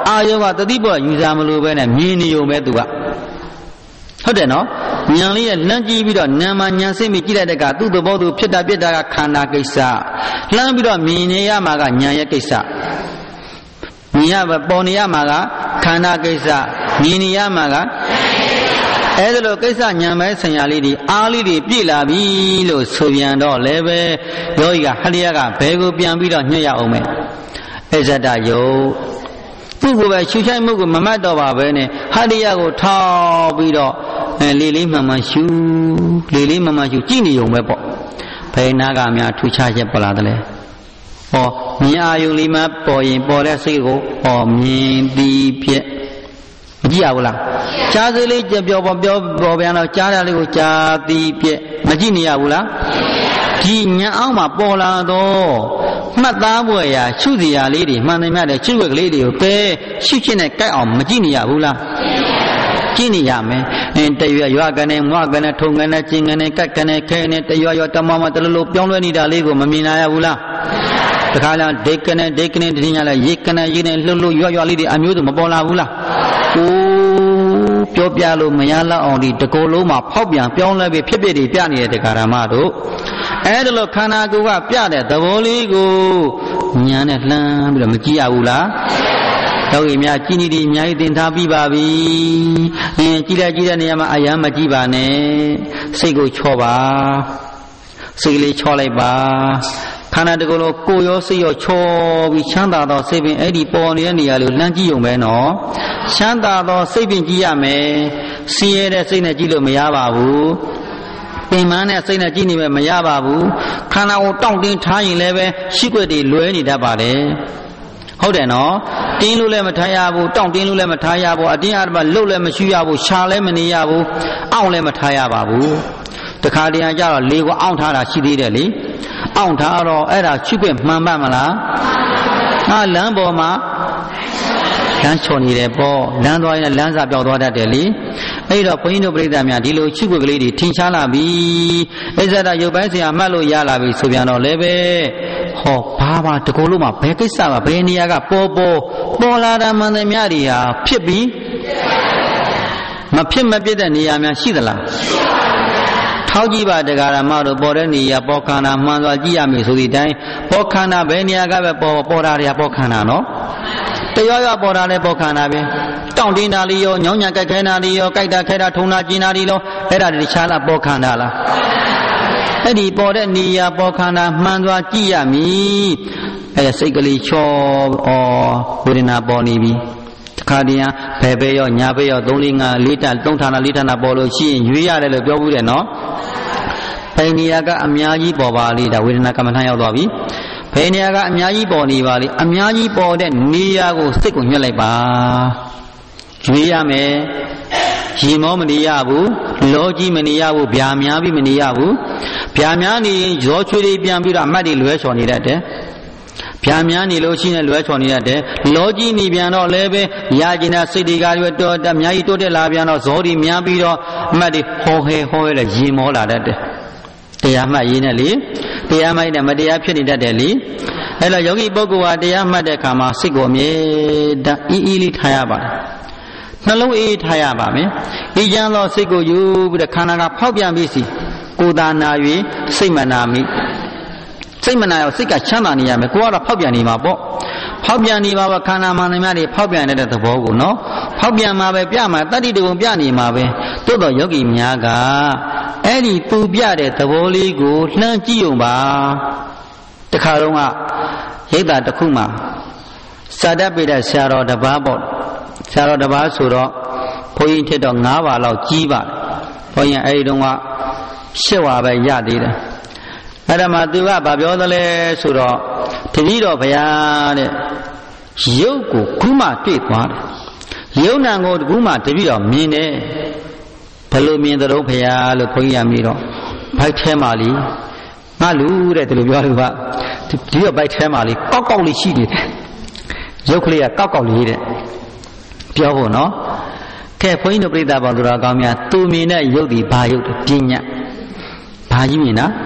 အာယုကတတိပေါ်ယူစားမလို့ပဲနဲ့မြင်နေုံပဲသူကဟုတ်တယ်နော်ဉာဏ်လေးရဲ့လှမ်းကြည့်ပြီးတော့နာမဉာဏ်စိတ်မိကြည့်လိုက်တဲ့ကသူ့သဘောသူဖြစ်တာပြစ်တာကခန္ဓာကိစ္စလှမ်းပြီးတော့မြင်နေရမှာကဉာဏ်ရဲ့ကိစ္စမြင်ရပေါ်နေရမှာကခန္ဓာကိစ္စမြင်နေရမှာကအဲ့ဒါလိုကိစ္စဉာဏ်ပဲဆရာလေးတွေအားလေးတွေပြည့်လာပြီလို့ဆိုပြန်တော့လည်းပဲယောဂီကဟလျက်ကဘယ်ကိုပြန်ပြီးတော့ညှက်ရအောင်မယ်အဇတယုတ်သူ့ကိုပဲရှုချိုက်မှုကိုမမတ်တော့ပါပဲနဲ့ဟလျက်ကိုထောက်ပြီးတော့အဲလေးလေးမှန်မှန်ရှုလေးလေးမှန်မှန်ရှုကြည့်နေုံပဲပေါ့ဘယ်နာကများထူခြားချက်ပေါ်လာတယ်လဲဟောမြင်အာယုလေးမှပေါ်ရင်ပေါ်တဲ့စိတ်ကိုဟောမြင်ပြီးဖြစ်မကြည့်ရဘူးလားကြားစိလေးပြောပေါ်ပြောပေါ်ပြန်တော့ကြားရလေးကိုကြားပြီးဖြစ်မကြည့်နေရဘူးလားဒီညံအောင်မှာပေါ်လာတော့မှတ်သားပွဲရာရှုစီရာလေးတွေမှန်တယ်မြတ်တဲ့ရှုွက်ကလေးတွေကိုပဲရှုချင်းနဲ့ကြိုက်အောင်မကြည့်နေရဘူးလားကြည့်နေရမယ်အင်းတရွရွာကနေမွားကနေထုံကနေကျင်ကနေကတ်ကနေခဲနေတရွရွတမမတလူလူပြောင်းလဲနေတာလေးကိုမမြင်နိုင်ရဘူးလားတခါကျဒိတ်ကနေဒိတ်ကနေတည်ညာလဲရေကနေရေနေလှုပ်လှုပ်ရွရွလေးတွေအမျိုးစုမပေါ်လာဘူးလားအိုးပြောပြလို့မရလောက်အောင်ဒီတကောလုံးမှာဖောက်ပြန်ပြောင်းလဲပြီးဖြစ်ဖြစ်တွေပြနေတဲ့တရားဓမ္မတို့အဲ့ဒါလို့ခန္ဓာကိုယ်ကပြတဲ့သဘောလေးကိုညာနဲ့လှမ်းပြီးတော့မကြည့်ရဘူးလားယောဂီများကြည်နီဒီအများကြီးသင်ထားပြီးပါပြီအင်းကြည်လိုက်ကြည်တဲ့နေရာမှာအယံမကြည့်ပါနဲ့စိတ်ကိုချောပါစိတ်ကလေးချောလိုက်ပါခန္ဓာတကူလုံးကိုယ်ရောစိတ်ရောချောပြီးချမ်းသာသောစိတ်ပင်အဲ့ဒီပေါ်နေတဲ့နေရာလေးလှမ်းကြည့်ုံပဲနော်ချမ်းသာသောစိတ်ပင်ကြည့်ရမယ်ဆင်းရဲတဲ့စိတ်နဲ့ကြည့်လို့မရပါဘူးပင်မနဲ့စိတ်နဲ့ကြည့်နေမယ်မရပါဘူးခန္ဓာကိုတောင့်တင်းထားရင်လည်းပဲရှိခွက်တွေလွဲနေတတ်ပါတယ်ဟုတ်တယ်နော်တင်းလို့လည်းမထားရဘူးတောင့်တင်းလို့လည်းမထားရဘူးအတင်းအဓမ္မလှုပ်လည်းမရှိရဘူးရှာလည်းမနေရဘူးအောင့်လည်းမထားရပါဘူးတခါတည်းကျတော့လေကိုအောင့်ထားတာရှိသေးတယ်လေအောင့်ထားတော့အဲ့ဒါရှိခွင့်မှန်ပါမလားဟာလမ်းပေါ်မှာလမ်းချော်နေတယ်ပေါ့လမ်းသွားရင်လမ်းစာပြောက်သွားတတ်တယ်လေအဲ့တော့ဘုန်းကြီးတို့ပြိဿများဒီလိုရှိခွင့်ကလေးတွေထင်ရှားလာပြီအစ္ဆဒရုပ်ပိုင်းဆရာမှတ်လို့ရလာပြီဆိုပြန်တော့လည်းပဲဟောဘာဘာတကူလုံးမှာဘယ်ကိစ္စမှာဘယ်နေရာကပေါ်ပေါ်ပေါ်လာတာမှန်တယ်များတွေဟာဖြစ်ပြီးမဖြစ်မပြစ်တဲ့နေရာများရှိသလားထောက်ကြည့်ပါတရားဓမ္မတို့ပေါ်တဲ့နေရာပေါ်ခန္ဓာမှန်စွာကြည့်ရမယ်ဆိုဒီတိုင်းပေါ်ခန္ဓာဘယ်နေရာကပဲပေါ်ပေါ်တာတွေကပေါ်ခန္ဓာနော်တရားရပေါ်တာလည်းပေါ်ခန္ဓာပဲတောင့်တင်းတာလေးရောညောင်းညာကြိုက်ခဲတာလေးရောကြိုက်တာခဲတာထုံတာကျင်တာလေးရောအဲ့ဒါတွေတခြားလားပေါ်ခန္ဓာလားအဲ့ဒီပေါ်တဲ့နေရာပေါ်ခန္ဓာမှန်စွာကြည့်ရမည်အဲ့စိတ်ကလေးချောဩဝေဒနာပေါ်နေပြီတခါတည်းဘယ်ပဲရောညာပဲရောသုံးလေးငါလေးတန်သုံးဌာနလေးဌာနပေါ်လို့ရှိရင်ရွေးရတယ်လို့ပြောဘူးတယ်နော်ဘယ်နေရာကအများကြီးပေါ်ပါလိဒါဝေဒနာကမ္မထရောက်သွားပြီဘယ်နေရာကအများကြီးပေါ်နေပါလိအများကြီးပေါ်တဲ့နေရာကိုစိတ်ကိုညှက်လိုက်ပါရွေးရမယ်ရေမောမနေရဘူးလောကြီးမနေရဘူးဗျာများပြီးမနေရဘူးဗျာများနေရင်ရောချွေးလေးပြန်ပြီးတော့အမှတ်တွေလွဲချော်နေတတ်တယ်ဗျာများနေလို့ရှိရင်လွဲချော်နေတတ်တယ်လောကြီးနေပြန်တော့လည်းပဲရကျင်တဲ့စိတ်တွေကတွေတော့အများကြီးတိုးတက်လာပြန်တော့ဇောဒီများပြီးတော့အမှတ်တွေဟောဟဲဟောဟဲလည်းရေမောလာတတ်တယ်တရားမှတ်ရင်းနဲ့လေတရားမှတ်တဲ့မတရားဖြစ်နေတတ်တယ်လေအဲ့တော့ယောဂီပုဂ္ဂိုလ်ဟာတရားမှတ်တဲ့အခါမှာစိတ်ကိုအမြဲတမ်းအေးအေးလေးထားရပါတယ်နှလုံးအေးထားရပါမယ်အေးချမ်းသောစိတ်ကိုယူပြီးတော့ခန္ဓာကဖောက်ပြန်ပြီးစီကိုယ်သာနာ၍စိတ်မနာမိစိတ်မနာရောစိတ်ကချမ်းသာနေရမယ်ကိုကတော့ဖောက်ပြန်နေမှာပေါ့ဖောက်ပြန်နေပါပဲခန္ဓာမှန်သမျှတွေဖောက်ပြန်တဲ့သဘောကိုနော်ဖောက်ပြန်မှာပဲပြမှာတတ္တိတကုံပြနေမှာပဲတိုးတော့ယောဂီများကအဲ့ဒီပူပြတဲ့သဘောလေးကိုလှမ်းကြည့်ုံပါတခါတော့ကရိတ်တာတစ်ခုမှစာတတ်ပိတဲ့ဆရာတော်တစ်ပါးပေါ့ဆရာတော်တစ်ပါးဆိုတော့ဘုန်းကြီးထက်တော့၅ပါးလောက်ကြီးပါတယ်ဘုန်းကြီးအဲ့ဒီတော့ကရှစ်ဝါပဲရသေးတယ်အဲ့ဒါမှသူကဗာပြောသလဲဆိုတော့တတိတော်ဘုရားတဲ့ရုပ်ကိုခုမှတွေ့သွားတယ်ရုပ်နာကိုခုမှတတိတော်မြင်တယ်ဘယ်လိုမြင်သလဲဘုရားလို့ခွန်ကြီးရမိတော့ဘိုက်ထဲမှာလीငါလူတဲ့ဒီလိုပြောလို့ကဒီတော့ဘိုက်ထဲမှာလीကောက်ကောက်လေးရှိနေတယ်ရုပ်ကလေးကကောက်ကောက်လေးတဲ့ပြောဖို့နော်ကဲဘုန်းကြီးတို့ပြိဿပေါင်းသူတော်ကောင်းများသူမြင်တဲ့ရုပ်ဒီဘာရုပ်ပညာဘာကြီးမြင်တာ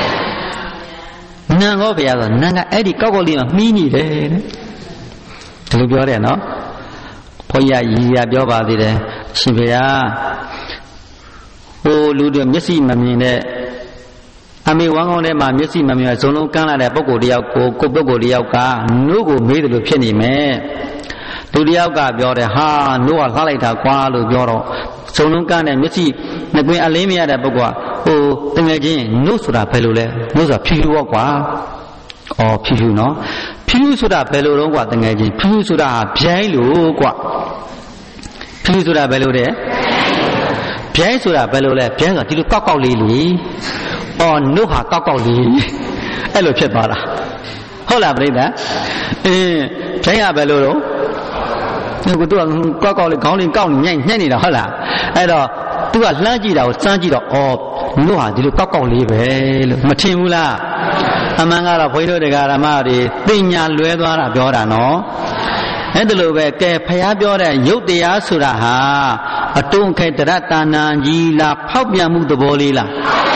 နံဟောဘုရားဆိုနံကအဲ့ဒီကောက်ကောက်လေးမှာမှီးနေတယ်တဲ့ဒီလိုပြောတယ်နော်ဘုရားရည်ရပြောပါသေးတယ်ရှင်ဖေဟာဟိုလူတွေမျက်စိမမြင်တဲ့အမေဝမ်းကောင်းထဲမှာမျက်စိမမြင်ဇုံလုံးကန်းလာတဲ့ပုဂ္ဂိုလ်တယောက်ကိုကိုပုဂ္ဂိုလ်တယောက်ကနို့ကိုမေးတယ်လို့ဖြစ်နေမယ်သူတယောက်ကပြောတယ်ဟာနို့ကလှလိုက်တာကွာလို့ပြောတော့ဇုံလုံးကန်းတဲ့မျက်စိနှကွင်းအလင်းမရတဲ့ပုဂ္ဂိုလ်ကဟိုတကယ်ချင်းနို့ဆိုတာဘယ်လိုလဲနို့ဆိုတာဖြူဖြူပေါ့ကွာအော်ဖြူဖြူနော်ဖြူဖြူဆိုတာဘယ်လိုတော့ကွာတကယ်ချင်းဖြူဖြူဆိုတာဗျိုင်းလို့ကွာဖြူဖြူဆိုတာဘယ်လိုလဲဗျိုင်းဆိုတာဘယ်လိုလဲဗျိုင်းဆိုတာဒီလိုကောက်ကောက်လေးလေအော်နို့ဟာကောက်ကောက်လေးအဲ့လိုဖြစ်သွားတာဟုတ်လားပြိဿအင်းဗျိုင်းကဘယ်လိုတော့ဒီကသူကကောက်ကောက်လေးခေါင်းလေးကောက်နေညှိုက်ညှက်နေတာဟုတ်လားအဲ့တော့သူကလှမ်းကြည့်တာကိုစမ်းကြည့်တော့အော်နို့ဟာဒီလိုကောက်ကောက်လေးပဲလို့မထင်ဘူးလားအမှန်ကတော့ဘုန်းကြီးတို့တရားဓမ္မတွေသိညာလွဲသွားတာပြောတာနော်အဲ့ဒါလိုပဲကဲဖះပြောတဲ့ယုတ်တရားဆိုတာဟာအတုံးခဲတရတဏ္ဍကြီးလားဖောက်ပြန်မှုသဘောလေးလား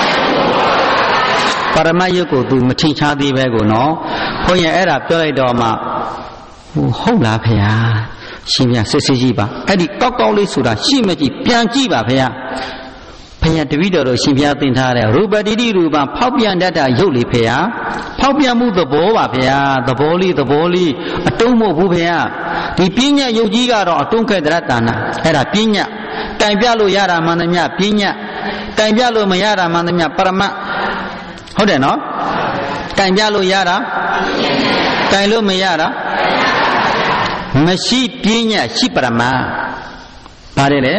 ပရမယုတ်ကိုသူမထင်ရှားသေးပဲကိုနော်ဘုန်းကြီးအဲ့ဒါပြောလိုက်တော့မှဟိုဟုတ်လားဖះရှင်ပြစစ်စစ်ကြည့်ပါအဲ့ဒီကောက်ကောက်လေးဆိုတာရှိမကြည့်ပြန်ကြည့်ပါဖះဖះတပည့်တော်တို့ရှင်ပြသင်ထားတဲ့ရူပတိတိရူပဖောက်ပြန်တတ်တာရုပ်လေးဖះဖောက်ပြန်မှုသဘောပါဖះသဘောလေးသဘောလေးအတုံးမဟုတ်ဘူးဖះဒီပညာယုတ်ကြီးကတော့အတုံးခဲတရတဏအဲ့ဒါပညာတိုင်ပြလို့ရတာမှန်သမျှပညာတိုင်ပြလို့မရတာမှန်သမျှပရမတ်ဟုတ်တယ်နော်တိုင်ပြလို့ရတာတိုင်လို့မရတာမရှိပညာရှိပရမတ်ပါတယ်လေ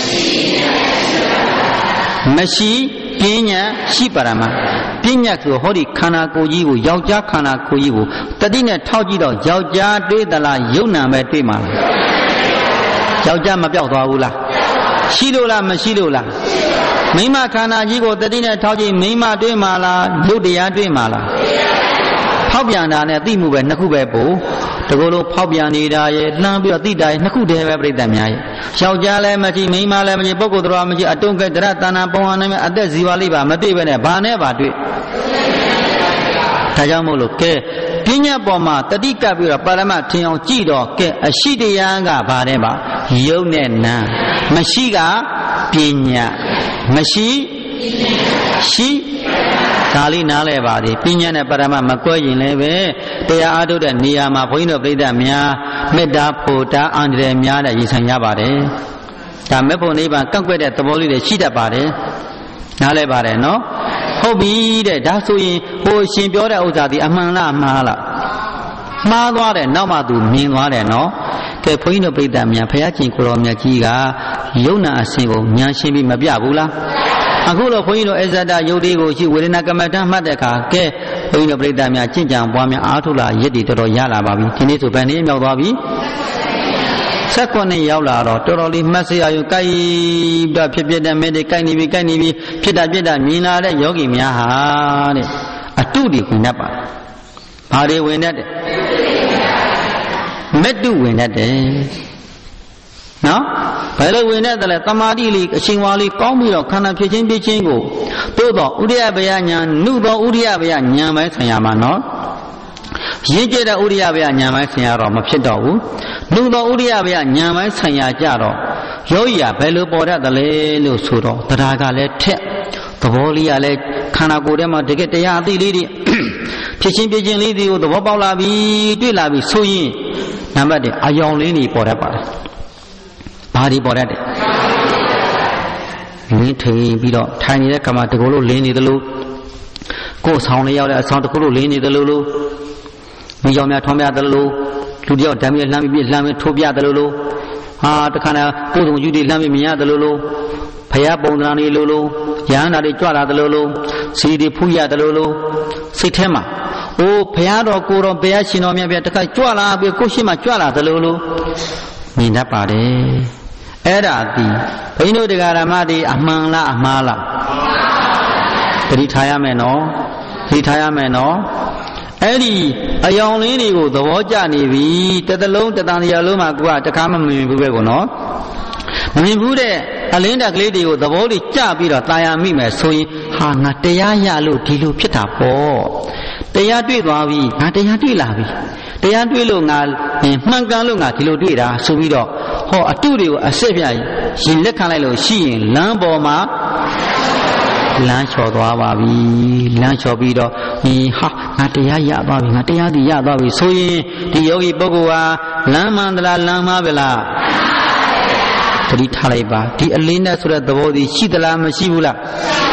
မရှိပညာရှိပရမတ်ပညာဆိုဟောဒီခန္ဓာကိုယ်ကြီးကိုယောက်ျားခန္ဓာကိုယ်ကြီးကိုတတိနဲ့ထောက်ကြည့်တော့ယောက်ျားတွေ့သလားယုံနာပဲတွေ့မှာလားယောက်ျားမပြောက်သွားဘူးလားရှိလို့လားမရှိလို့လားမိမခန္ဓာကြီးကိုတတိနဲ့ထောက်ကြည့်မိမတွေ့မှာလားယုတ်တရားတွေ့မှာလားဖောက်ပြန်တာနဲ့သိမှုပဲနှစ်ခုပဲပို့တကူလို့ဖောက်ပြန်နေတာရဲ့လှမ်းပြီးတော့သိတာရဲ့နှစ်ခုတည်းပဲပြိတ္တများရဲ့ယောက်ျားလည်းမရှိမိန်းမလည်းမရှိပုဂ္ဂိုလ်တော်မရှိအတုံးကဲတရတဏ္ဍပုံဟာနဲ့အသက်ဇီဝလေးပါမတွေ့ပဲနဲ့ဘာနဲ့ပါတွေ့ဒါကြောင့်မို့လို့ကဲပညာပေါ်မှာတတိကပ်ပြီးတော့ပါရမထင်အောင်ကြည့်တော့ကဲအရှိတရားကဘာနဲ့ပါယုတ်နဲ့နာမရှိကပညာမရှိရှိဒါလေးနားလဲပါသည်ပညာနဲ့ပရမတ်မကွဲရင်လည်းပဲတရားအားထုတ်တဲ့နေရာမှာဘုန်းကြီးတို့ပြိဿများမေတ္တာဖို့တာအန္တရာယ်များတဲ့ရင်ဆိုင်ရပါတယ်ဒါမေဖို့နိဗ္ဗာန်ကန့်ကွက်တဲ့သဘောလေးတွေရှိတတ်ပါတယ်နားလဲပါတယ်နော်ဟုတ်ပြီတဲ့ဒါဆိုရင်ဟိုရှင်ပြောတဲ့ဥစ္စာဒီအမှန်လားမှားလားမှားသွားတယ်နောက်မှသူမြင်သွားတယ်နော်ကဲဘုန်းကြီးတို့ပြိဿများဘုရားရှင်ကိုရောမြတ်ကြီးကယုံနာအစဉ်ကိုဉာဏ်ရှင်းပြီးမပြဘူးလားအခုတော့ဘုန်းကြီးတို့အဇ္ဇတာယုတ်တွေကိုရှိဝေဒနာကမ္မဋ္ဌာန်းမှတ်တဲ့အခါကဲဘုန်းကြီးတို့ပြိဿများကျင့်ကြံပွားများအားထုတ်လာရည်တည်တော်တော်ရလာပါပြီဒီနေ့ဆိုဘယ်နည်းမြောက်သွားပြီဆက်ကွနဲ့ရောက်လာတော့တော်တော်လေးမှတ်စရာယူကြိုက်ပြီးဖြစ်ဖြစ်တဲ့မဲတွေကြိုက်နေပြီကြိုက်နေပြီဖြစ်တာပြစ်တာမြင်လာတဲ့ယောဂီများဟာတဲ့အတုတွေဝင်တတ်ပါဘာတွေဝင်တတ်တယ်မက်တုဝင်တတ်တယ်နော်ဘယ်လိုဝင်တတ်တယ်လဲတမာတိလေးအချိန်ဝါလေးကောင်းပြီးတော့ခန္ဓာဖြစ်ချင်းဖြစ်ချင်းကိုသို့တော့ဥရိယဘယညာနုသောဥရိယဘယညာပိုင်းဆံရမှာနော်ရင့်ကျက်တဲ့ဥရိယဘယညာပိုင်းဆံရတော့မဖြစ်တော့ဘူးနုသောဥရိယဘယညာပိုင်းဆံရကြတော့ယောဂီကဘယ်လိုပေါ်တတ်တယ်လဲလို့ဆိုတော့တရားကလည်းထက်သဘောလေးကလည်းခန္ဓာကိုယ်ထဲမှာတကယ်တရားအသိလေးတွေဖြစ်ချင်းဖြစ်ချင်းလေးတွေကိုသဘောပေါက်လာပြီတွေ့လာပြီဆိုရင်နံပါတ်တစ်အယောင်လေးတွေပေါ်တတ်ပါတယ်ဘာတွေပေါ်တတ်တယ်လင်းထိန်ပြီးတော့ထိုင်နေတဲ့ကမ္ဘာတကူလို့လင်းနေတယ်လို့ကိုယ်ဆောင်လေးရောက်တဲ့အဆောင်တကူလို့လင်းနေတယ်လို့မိကြောင်များထွန်ပြတယ်လို့လူတယောက်ဓာတ်မြေလှမ်းပြီးလှမ်းပြီးထိုးပြတယ်လို့ဟာတခါနာကိုယ်စုံယူတွေလှမ်းပြီးမြင်ရတယ်လို့ဖယားပုံသဏ္ဍာန်လေးလို့လို့ရဟန္တာတွေကြွလာတယ်လို့လို့စီတွေဖူးရတယ်လို့လို့စိတ်ထဲမှာအိုးဖယားတော်ကိုယ်တော်ဘုရားရှင်တော်မြတ်ပြတခါကြွလာပြီးကိုယ်ရှိမှကြွလာတယ်လို့လို့မြင်တတ်ပါတယ်အဲ့ဒါဒီဘိန်းတို့တရားဓမ္မတွေအမှန်လားအမှားလားသတိထားရမယ်နော်သတိထားရမယ်နော်အဲ့ဒီအယောင်လေးတွေကိုသဘောကျနေပြီတသလုံးတတန်တရားလုံးမှာကိုကတခါမှမမြင်ဘူးပဲကောနော်မမြင်ဘူးတဲ့အလင်းတက်ကလေးတွေကိုသဘောတွေကျပြီးတော့တာယာမိမယ်ဆိုရင်ဟာငါတရားရလို့ဒီလိုဖြစ်တာပေါ့တရားတွေ့သွားပြီငါတရားတွေ့လာပြီတရားတွေ့လို့ငါမှန်ကန်လို့ငါဒီလိုတွေ့တာဆိုပြီးတော့ဟောအတုတွေကိုအစစ်ပြရင်လက်ခံလိုက်လို့ရှိရင်လမ်းပေါ်မှာလမ်းလျှော်သွားပါပြီလမ်းလျှော်ပြီးတော့ဒီဟာငါတရားရသွားပြီငါတရားဒီရသွားပြီဆိုရင်ဒီယောဂီပုဂ္ဂိုလ်ဟာလမ်းမှန်သလားလမ်းမှားပါလားသတိထားလိုက်ပါဒီအလင်းနဲ့ဆိုတဲ့သဘောဒီရှိသလားမရှိဘူးလား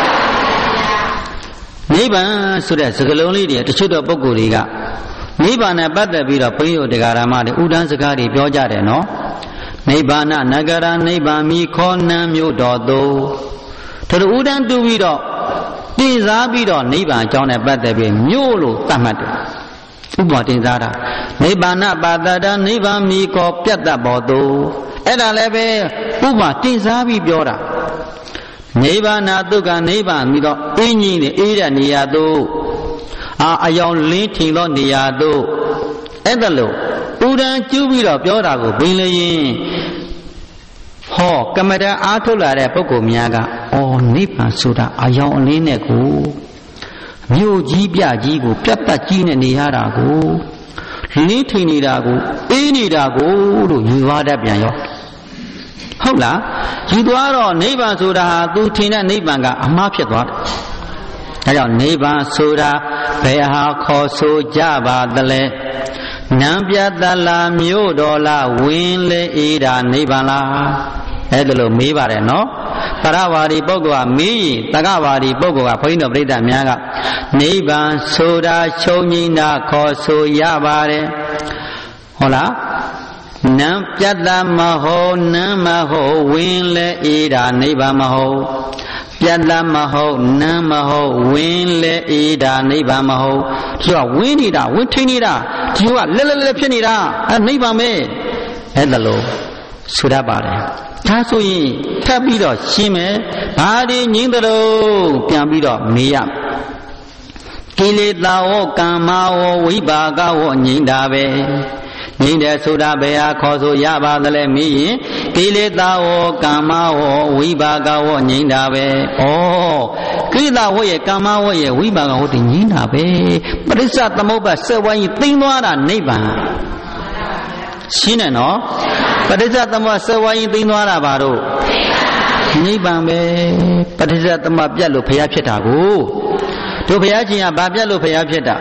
နိဗ္ဗာန်ဆိုတဲ့စကားလုံးလေးတွေတချို့တော့ပုဂ္ဂိုလ်တွေကနိဗ္ဗာန်နဲ့ပတ်သက်ပြီးတော့ဘုန်းကြီးတို့တရားဓမ္မတွေဥဒန်းစကားတွေပြောကြတယ်နော်နိဗ္ဗာန်နဂရနိဗ္ဗာန်မိခောနံမြို့တော်သို့တို့ဥဒန်းတူပြီးတော့တင်စားပြီးတော့နိဗ္ဗာန်အကြောင်းနဲ့ပတ်သက်ပြီးမြို့လို့သတ်မှတ်တယ်ဥပမာတင်စားတာနိဗ္ဗာန်ပါတတနိဗ္ဗာန်မိခောပြတ်တတ်ပေါ်သို့အဲ့ဒါလည်းပဲဥပမာတင်စားပြီးပြောတာနိဗ္ဗာန်ဒုက္ခနိဗ္ဗာန်ပြီးတော့အင်းကြီးနဲ့အေးတဲ့နေရာသို့အာအယောင်လင်းထင်သောနေရာသို့အဲ့ဒါလို့ဥဒန်းကျူးပြီးတော့ပြောတာကိုဘင်းလျင်ဟောကမ္မဋ္ဌာန်းအားထုတ်လာတဲ့ပုဂ္ဂိုလ်များကအော်နိဗ္ဗာန်ဆိုတာအယောင်အလင်းနဲ့ကိုမြို့ကြီးပြကြီးကိုပြတ်တက်ကြီးနဲ့နေရတာကိုလင်းထင်နေတာကိုအေးနေတာကိုလို့ယူသွားတတ်ပြန်ရောဟုတ်လားယူသွားတော့နိဗ္ဗာန်ဆိုတာဟာသူထင်တဲ့နိဗ္ဗာန်ကအမှားဖြစ်သွားတယ်ဒါကြောင့်နိဗ္ဗာန်ဆိုတာဘယ်ဟာခေါ်ဆိုကြပါသလဲနံပြတလာမြို့တော်လားဝင်းလေအေးတာနိဗ္ဗာန်လားအဲ့ဒါလို့မေးပါတယ်နော်ပရဝါဒီပုဂ္ဂိုလ်ကမေးရင်တက္ကဝါဒီပုဂ္ဂိုလ်ကဘုန်းကြီးတို့ပြိဿများကနိဗ္ဗာန်ဆိုတာချုပ်ငိမ့်တာခေါ်ဆိုရပါတယ်ဟုတ်လားနံပြတမဟုတ်နံမဟုတ်ဝင်းလေအေးတာနိဗ္ဗာန်မဟုတ်ပြတ်တမဟုတ်နံမဟုတ်ဝင်းလေအေးတာနိဗ္ဗာန်မဟုတ်ဒီကဝင်းနေတာဝင်းထိန်နေတာဒီကလက်လက်လက်ဖြစ်နေတာအဲနိဗ္ဗာန်ပဲအဲ့ဒါလို့ဆိုရပါတယ်ဒါဆိုရင်ထပ်ပြီးတော့ရှင်းမယ်ဘာဒီငင်းတော်ပြန်ပြီးတော့မေးရကိလေသာဝကမ္မဝဝိပါကဝငြိမ့်တာပဲငြိမ့်တယ်ဆိုတာဘယ်ဟာခေါ်ဆိုရပါသလဲမေးရင်ကိလေသာဝကမ္မဝဝိပါကဝငြိမ့်တာပဲဩကိလေသာဝရဲ့ကမ္မဝရဲ့ဝိပါကဝတည်ငြိမ့်တာပဲပရိစ္ဆသမုပ္ပါစက်ဝိုင်းသိမ့်သွားတာနိဗ္ဗာန်ရှင်းတယ်နော်ပရိစ္ဆသမုပ္ပါစက်ဝိုင်းသိမ့်သွားတာဘာလို့နိဗ္ဗာန်ပဲပရိစ္ဆသမုပ္ပါပြတ်လို့ဘုရားဖြစ်တာကိုတို့ဘုရားရှင်ကဘာပြတ်လို့ဘုရားဖြစ်တာ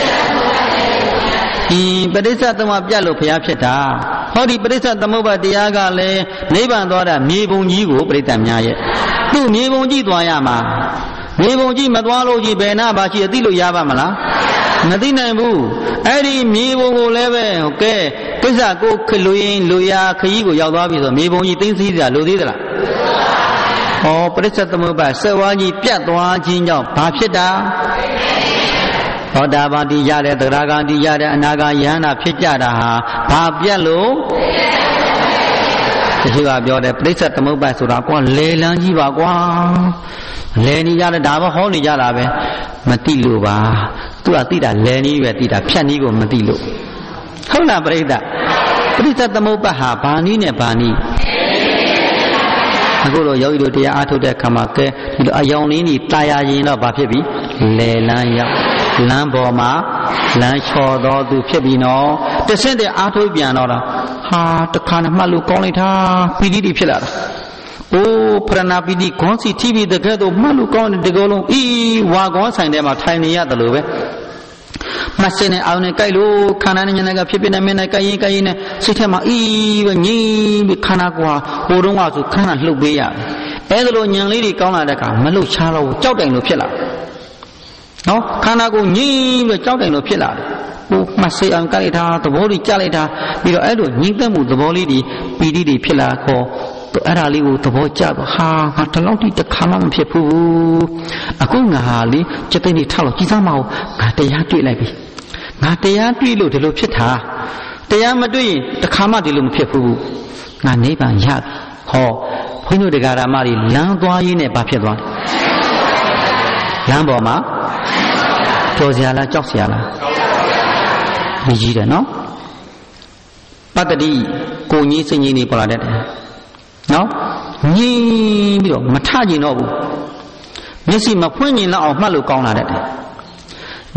ဒီပရိစ္ဆသမုပ္ပါပြတ်လို့ဘုရားဖြစ်တာဟောဒီပရိစ္ဆသမုပ္ပါတရားကလည်းနိဗ္ဗာန်သွားတာမြေပုံကြီးကိုပြိတ္တများရဲ့သူ့မြေပုံကြီးသွားရမှာမြေပုံကြီးမသွားလို့ကြီးဘယ်နာပါရှိသိလို့ရပါမလားမသိနိုင်ဘူးအဲ့ဒီမြေပုံကိုလည်းပဲဟုတ်ကဲကိစ္စကိုခလူရင်လူရခကြီးကိုရောက်သွားပြီဆိုမြေပုံကြီးသိသိစရာလိုသေးသလားဟောပရိစ္ဆသမုပ္ပါစက်ဝါးကြီးပြတ်သွားခြင်းကြောင့်ဘာဖြစ်တာသောတာပတိရတဲ့သရဂါတိရတဲ့အနာဂါယဟန္တာဖြစ်ကြတာဟာဘာပြတ်လို့တချို့ကပြောတယ်ပရိစ္ဆသမုပ္ပါဆိုတာကွာလေလန်းကြီးပါကွာလဲနေကြတယ်ဒါပဲဟောနေကြတာပဲမသိလို့ပါသူကသိတာလဲနေပဲသိတာဖြတ်နည်းကိုမသိလို့ဟုတ်လားပရိသတ်ပရိစ္ဆသမုပ္ပါဟာဘာနည်းနဲ့ဘာနည်းအခုလိုယောဂီတို့တရားအားထုတ်တဲ့ခါမှာကဲဒီလိုအယောင်လေးကြီးတာယာရင်တော့ဘာဖြစ်ပြီလဲလန်းရောက်လမ်းပေါ်မှာလမ်းချော်တော်သူဖြစ်ပြီနော်တဆင့်တည်းအားထုတ်ပြန်တော့တာဟာတခါနဲ့မှတ်လို့ကောင်းလိုက်တာပီတိတိဖြစ်လာတာအိုးပရဏပီတိခေါင်းစီထိပြီးတကယ်တော့မှတ်လို့ကောင်းတယ်ဒီကုလုံးအီးဝါကောင်းဆိုင်ထဲမှာထိုင်နေရတယ်လို့ပဲမဆင်းနဲ့အောင်နဲ့ကြိုက်လို့ခန္ဓာနဲ့ဉာဏ်ကဖြစ်ဖြစ်နဲ့မင်းနဲ့ကြိုက်ရင်ကြိုက်ရင်နဲ့စိတ်ထဲမှာအီးပဲငြိမ်ပြီးခန္ဓာကွာဟိုတုန်းကဆိုခန္ဓာလှုပ်ပေးရတယ်အဲဒါလိုဉာဏ်လေးတွေကောင်းလာတဲ့အခါမလှုပ်ရှားတော့ဘူးကြောက်တိုင်လို့ဖြစ်လာနော်ခန္ဓာကိုငြိမ်ပြီးကြောက်တိုင်လို့ဖြစ်လာတယ်ဟိုမှစိတ်အောင်ကြိုက်တာသဘောလေးကြလိုက်တာပြီးတော့အဲ့လိုငြိမ်သက်မှုသဘောလေးတွေပီတိတွေဖြစ်လာခေါ်အဲ့ဒါလေးကိုသဘောကျတော့ဟာငါတလောက်တိတခါမှမဖြစ်ဘူးအခုငါဟာလေစက်သိနေထောက်လို့ကြည်စားမအောင်ငါတရားတွေ့လိုက်ပြီငါတရားတွေ့လို့ဒီလိုဖြစ်တာတရားမတွေ့ရင်တခါမှဒီလိုမဖြစ်ဘူးငါနိဗ္ဗာန်ရပြီဟောဘုန်းကြီးတို့တရားဓမ္မတွေလမ်းသွားရင်းနဲ့ဘာဖြစ်သွားလဲလမ်းပေါ်မှာတော်စရာလားကြောက်စရာလားဒီကြီးတယ်နော်ပတ္တိကိုကြီးစိတ်ကြီးနေပေါ်လာတတ်တယ်နော်ညင်းပြီးတော့မထကျင်တော့ဘူးမျက်စိမဖွင့်ကျင်တော့အောင်မှတ်လို့ကောင်းလာတတ်တယ်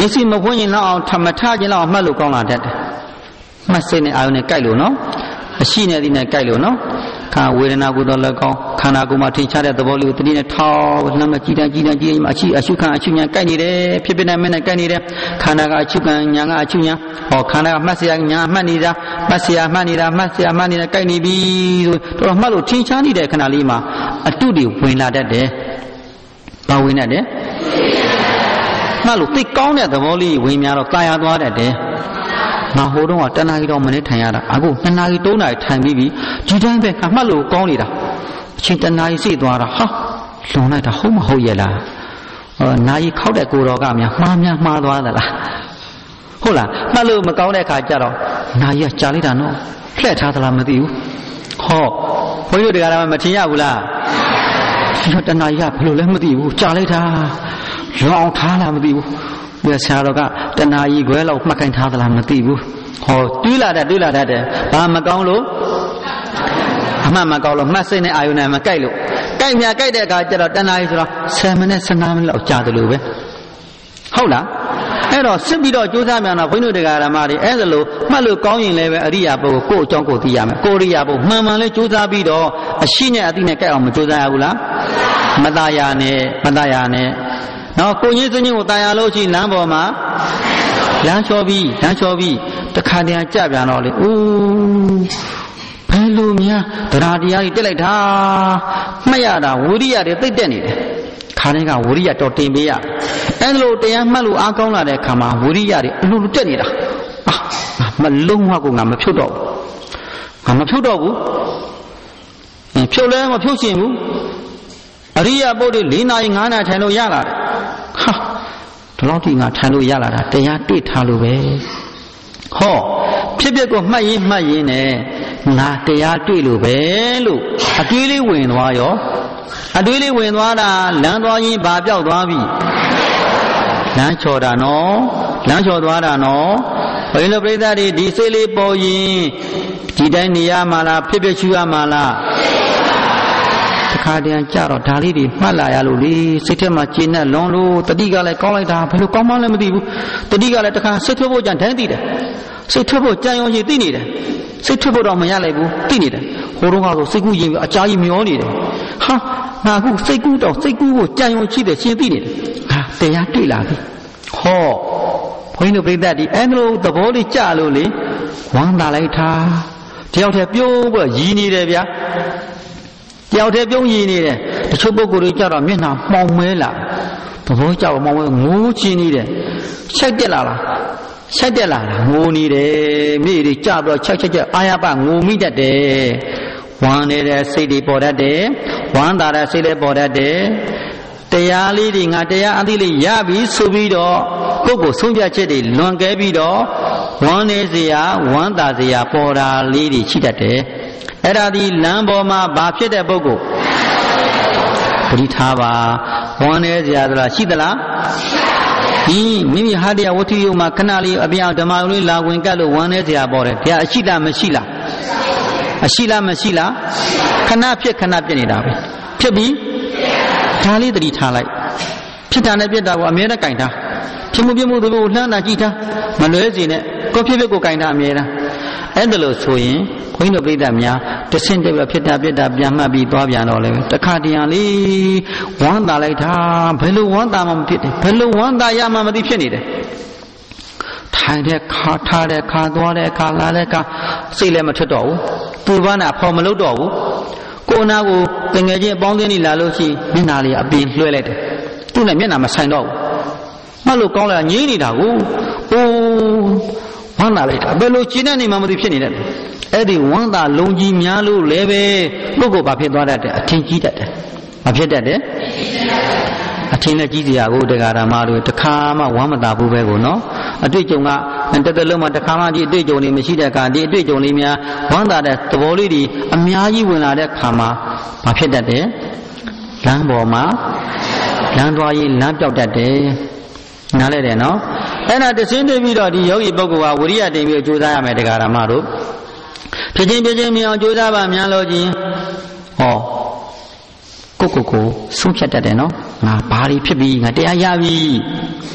မျက်စိမဖွင့်ရင်တော့အောင်ထမထခြင်းတော့မှတ်လို့ကောင်းလာတတ်တယ်မှတ်စိတ်နဲ့အာရုံနဲ့ကြိုက်လို့နော်အရှိနဲ့ဒီနဲ့ကြိုက်လို့နော်ခါဝေဒနာကိုတော့လည်းကောင်းခန္ဓာကိုယ်မှာထင်ရှားတဲ့သဘောလေးကိုတတိနဲ့ထောက်နှမ်းမကြည်တန်းကြည်တန်းကြည်ရင်အရှိအရှုခံအရှုညာကြိုက်နေတယ်ဖြစ်ဖြစ်နဲ့မနဲ့ကြိုက်နေတယ်ခန္ဓာကအရှုခံညာကအရှုညာဟောခန္ဓာကမှတ်เสียညာမှတ်နေတာမှတ်เสียမှတ်နေတာမှတ်เสียမှတ်နေတာကြိုက်နေပြီဆိုတော့မှတ်လို့ထင်ရှားနေတဲ့ခဏလေးမှာအတုတွေဝင်လာတတ်တယ်ဘာဝင်တတ်တယ်မှတ်လို့သိကောင်းတဲ့သဘောလေးဝင်များတော့ကာယသွားတတ်တယ်ငါဟိုတုန်းကတဏှာကြီးတော့မနဲ့ထိုင်ရတာအခုနှစ်နာရီသုံးနာရီထိုင်ပြီးပြီဒီတိုင်းပဲငါမှတ်လို့ကောင်းနေတာအချိန်တဏှာကြီးစိတ်သွားတာဟာလွန်လိုက်တာဟုတ်မဟုတ်ရဲ့လားဟောနာရီခောက်တဲ့ကိုတော်ကများမှားများမှားသွားသလားဟုတ်လားမှတ်လို့မကောင်းတဲ့အခါကျတော့နာရီကကြာလိုက်တာနော်လှည့်ထားသလားမသိဘူးဟောဘုန်းကြီးတို့တရားမထင်ရဘူးလားဒီတော့တဏှာကြီးကဘယ်လိုလဲမသိဘူးကြာလိုက်တာလွန်အောင်ထားလားမသိဘူးဘယ်ဆရာတော်ကတဏှာကြီးခွဲလောက်မှတ်ခိုင်းထားသလားမသိဘူးဟောတွေးလာတယ်တွေးလာတတ်တယ်ဘာမကောင်းလို့အမှန်မကောင်းလို့မှတ်စိတ်နဲ့အာယုန်နဲ့မကြိုက်လို့ကြိုက်မြကြိုက်တဲ့အခါကျတော့တဏှာကြီးဆိုတော့ဆယ်မိနစ်ဆယ်၅မိနစ်လောက်ကြာတယ်လို့ပဲဟုတ်လားအဲ့တော့စစ်ပြီးတော့ကြိုးစားမြန်တော့ဘုန်းကြီးတို့တရားဓမ္မတွေအဲ့ဒါလို့မှတ်လို့ကောင်းရင်လည်းပဲအရိယာပုဂ္ဂိုလ်ကိုယ့်အကြောင်းကိုသိရမယ်ကိုရိယာပုဂ္ဂိုလ်မှန်မှန်လေးကြိုးစားပြီးတော့အရှိနဲ့အသိနဲ့ကြိုက်အောင်မကြိုးစားရဘူးလားမตายာနဲ့မตายာနဲ့နော်ကိုကြီးစင်းကြီးကိုตายာလို့ရှိလမ်းပေါ်မှာလမ်းလျှော်ပြီးလမ်းလျှော်ပြီးတခါတည်းကြပြန်တော့လေအိုးဘယ်လိုများတရားတရားကြီးတက်လိုက်တာမှတ်ရတာဝိရိယတွေသိတက်နေတယ်ခါတိုင်းကဝိရိယတော်တင်ပေးရအဲလိုတရားမှတ်လို့အားကောင်းလာတဲ့ခါမှာဝိရိယတွေအလိုလိုတက်နေတာအာမလုံးဝကိုငါမဖြုတ်တော့ဘူးငါမဖြုတ်တော့ဘူးဖြုတ်လဲမဖြုတ်ချင်ဘူးအရိယာပုဒ်တွေ၄နာရီ၅နာရီထိုင်လို့ရလာတယ်ဟာဒီလောက်ကြီးငါထိုင်လို့ရလာတာတရားတွေ့ထားလို့ပဲဟောဖြစ်ဖြစ်ကိုမှတ်ရင်မှတ်ရင်နဲ့ငါတရားတွေ့လို့ပဲလို့အတွေးလေးဝင်သွားရောအတွေးလေးဝင်သွားတာလမ်းသွားရင်ဘာပြောက်သွားပြီလမ်းချော်တာနော်လမ်းချော်သွားတာနော်ဘယ်လိုပြိဿတွေဒီစိတ်လေးပေါ်ရင်ဒီတိုင်းနေရမှာလားဖြစ်ဖြစ်ရှူရမှာလားတခါတည်းကြတော့ဒါလေးတွေမှတ်လာရလို့လေစိတ်ထဲမှာကျဉ်းနဲ့လွန်လို့တတိကလည်းကောင်းလိုက်တာဘယ်လိုကောင်းမှလည်းမသိဘူးတတိကလည်းတခါစိတ်ထွက်ဖို့ကြံတိုင်းသိတယ်စိတ်ထွက်ဖို့ကြံရုံရှိသိနေတယ်စိတ်ထွက်ဖို့တော့မရလိုက်ဘူးသိနေတယ်ဟိုတုန်းကဆိုစိတ်ကူးရင်အကြာကြီးမျောနေတယ်ဟာငါခုစိတ်ကူးတော့စိတ်ကူးကိုကြံရုံရှိတယ်ရှင်းသိနေတယ်ဟာတရားတွေ့လာပြီဟောဘုန်းကြီးတို့ပြိဿဒီအဲ့လိုသဘောလေးကြလို့လေဝမ်းသာလိုက်တာတယောက်တည်းပြုံးပြီးရည်နေတယ်ဗျာတယောက်တည်းပြုံးရည်နေတယ်တချို့ပုဂ္ဂိုလ်တွေကြတော့မျက်နှာမှောင်မဲလာသဘောကြောက်မှောင်မဲငိုးချင်နေတယ်ရှိုက်တက်လာလားရှိုက်တက်လာလားငိုနေတယ်မိတွေကြပြီးတော့ချက်ချက်ချက်အာရပငိုမိတတ်တယ်ဝမ်းနေတဲ့စိတ်တွေပေါ်တတ်တယ်ဝမ်းသာတဲ့စိတ်တွေပေါ်တတ်တယ်တရားလေးတွေငါတရားအသိလေးရပြီဆိုပြီးတော့ကိုယ့်ကိုဆုံးဖြတ်ချက်တွေလွန်ကဲပြီးတော့ဝမ်းနေစရာဝမ်းသာစရာပေါ်တာလေးတွေရှိတတ်တယ်အဲ့ဒါဒီလမ်းပေါ်မှာဘာဖြစ်တဲ့ပုဂ္ဂိုလ်ပရိထားပါဝမ်းနေစရာဆိုတာရှိသလားဒီမိမိဟာတရားဝတ္ထုယုံမှာခဏလေးအပြောင်းဓမ္မလေးလာဝင်ကတ်လို့ဝမ်းနေစရာပေါ်တယ်တရားအရှိလားမရှိလားအရှိလားမရှိလားခဏဖြစ်ခဏပြစ်နေတာပဲဖြစ်ပြီးဒါလေးတတိထားလိုက်ဖြစ်တာနဲ့ပြစ်တာကိုအမြဲတမ်းကင်ထားဖြစ်မှုပြမှုတို့ကိုလှမ်းတာကြည့်ထားမလွဲစေနဲ့ကိုဖြစ်ဖြစ်ကိုကင်ထားအမြဲတမ်းအဲ့ဒါလို့ဆိုရင်ခွင်းတို့ပြိတ္တများတဆင့်တက်ပြီးဖြစ်တာပြစ်တာပြန်မှတ်ပြီးသွားပြန်တော့လေတခါတရံလေးဝမ်းသာလိုက်တာဘယ်လိုဝမ်းသာမှမဖြစ်တယ်ဘယ်လိုဝမ်းသာရမှမသိဖြစ်နေတယ်ထိုင်တဲ့ခါထားတဲ့ခါသွားတဲ့ခါလာတဲ့ခါစိတ်လည်းမထွက်တော့ဘူးပူပန်းတာဖော်မလုပ်တော့ဘူးကိုယ်နာကိုတငယ်ချင်းအပေါင်းအသင်းတွေလာလို့ရှိမျက်နှာလေးအပင်လွှဲလိုက်တယ်သူ့နဲ့မျက်နှာမဆိုင်တော့ဘူးမှတ်လို့ကောင်းလာငြိမ်းနေတာကိုအိုးဝမ်းသာလိုက်တာဘယ်လိုရှင်းတဲ့နေမှမသိဖြစ်နေတယ်အဲ့ဒီဝမ်းသာလုံးကြီးများလို့လည်းပဲပုဂ္ဂိုလ်ဘာဖြစ်သွားတတ်တယ်အထင်ကြီးတတ်တယ်ဘာဖြစ်တတ်တယ်အထင်နဲ့ကြီးစရာကိုတရားဓမ္မတို့တခါမှဝမ်းမသာဘူးပဲကိုနော်အတွေ့အကြုံကတက်တက်လုံးမှာတခါမှဒီအတွေ့အကြုံတွေမရှိတဲ့အခါဒီအတွေ့အကြုံလေးများဝမ်းသာတဲ့သဘောလေးတွေအများကြီးဝင်လာတဲ့အခါမှာဘာဖြစ်တတ်တယ်လမ်းပေါ်မှာလမ်းသွားရေးလမ်းပြောက်တတ်တယ်နားလဲတယ်နော်အဲ့ဒါတဆင်းတွေ့ပြီးတော့ဒီယောဂီပုဂ္ဂိုလ်ကဝိရိယတင်ပြီးကြိုးစားရမယ်တရားဓမ္မတို့ဖြစ်ချင်းဖြစ်ချင်းမြင်အောင်ကြိုးစားပါများလို့ချင်းဟောကိုကိုကိုဆုံးဖြတ်တတ်တယ်နော်ငါဘာတွေဖြစ်ပြီးငါတရားရပြီ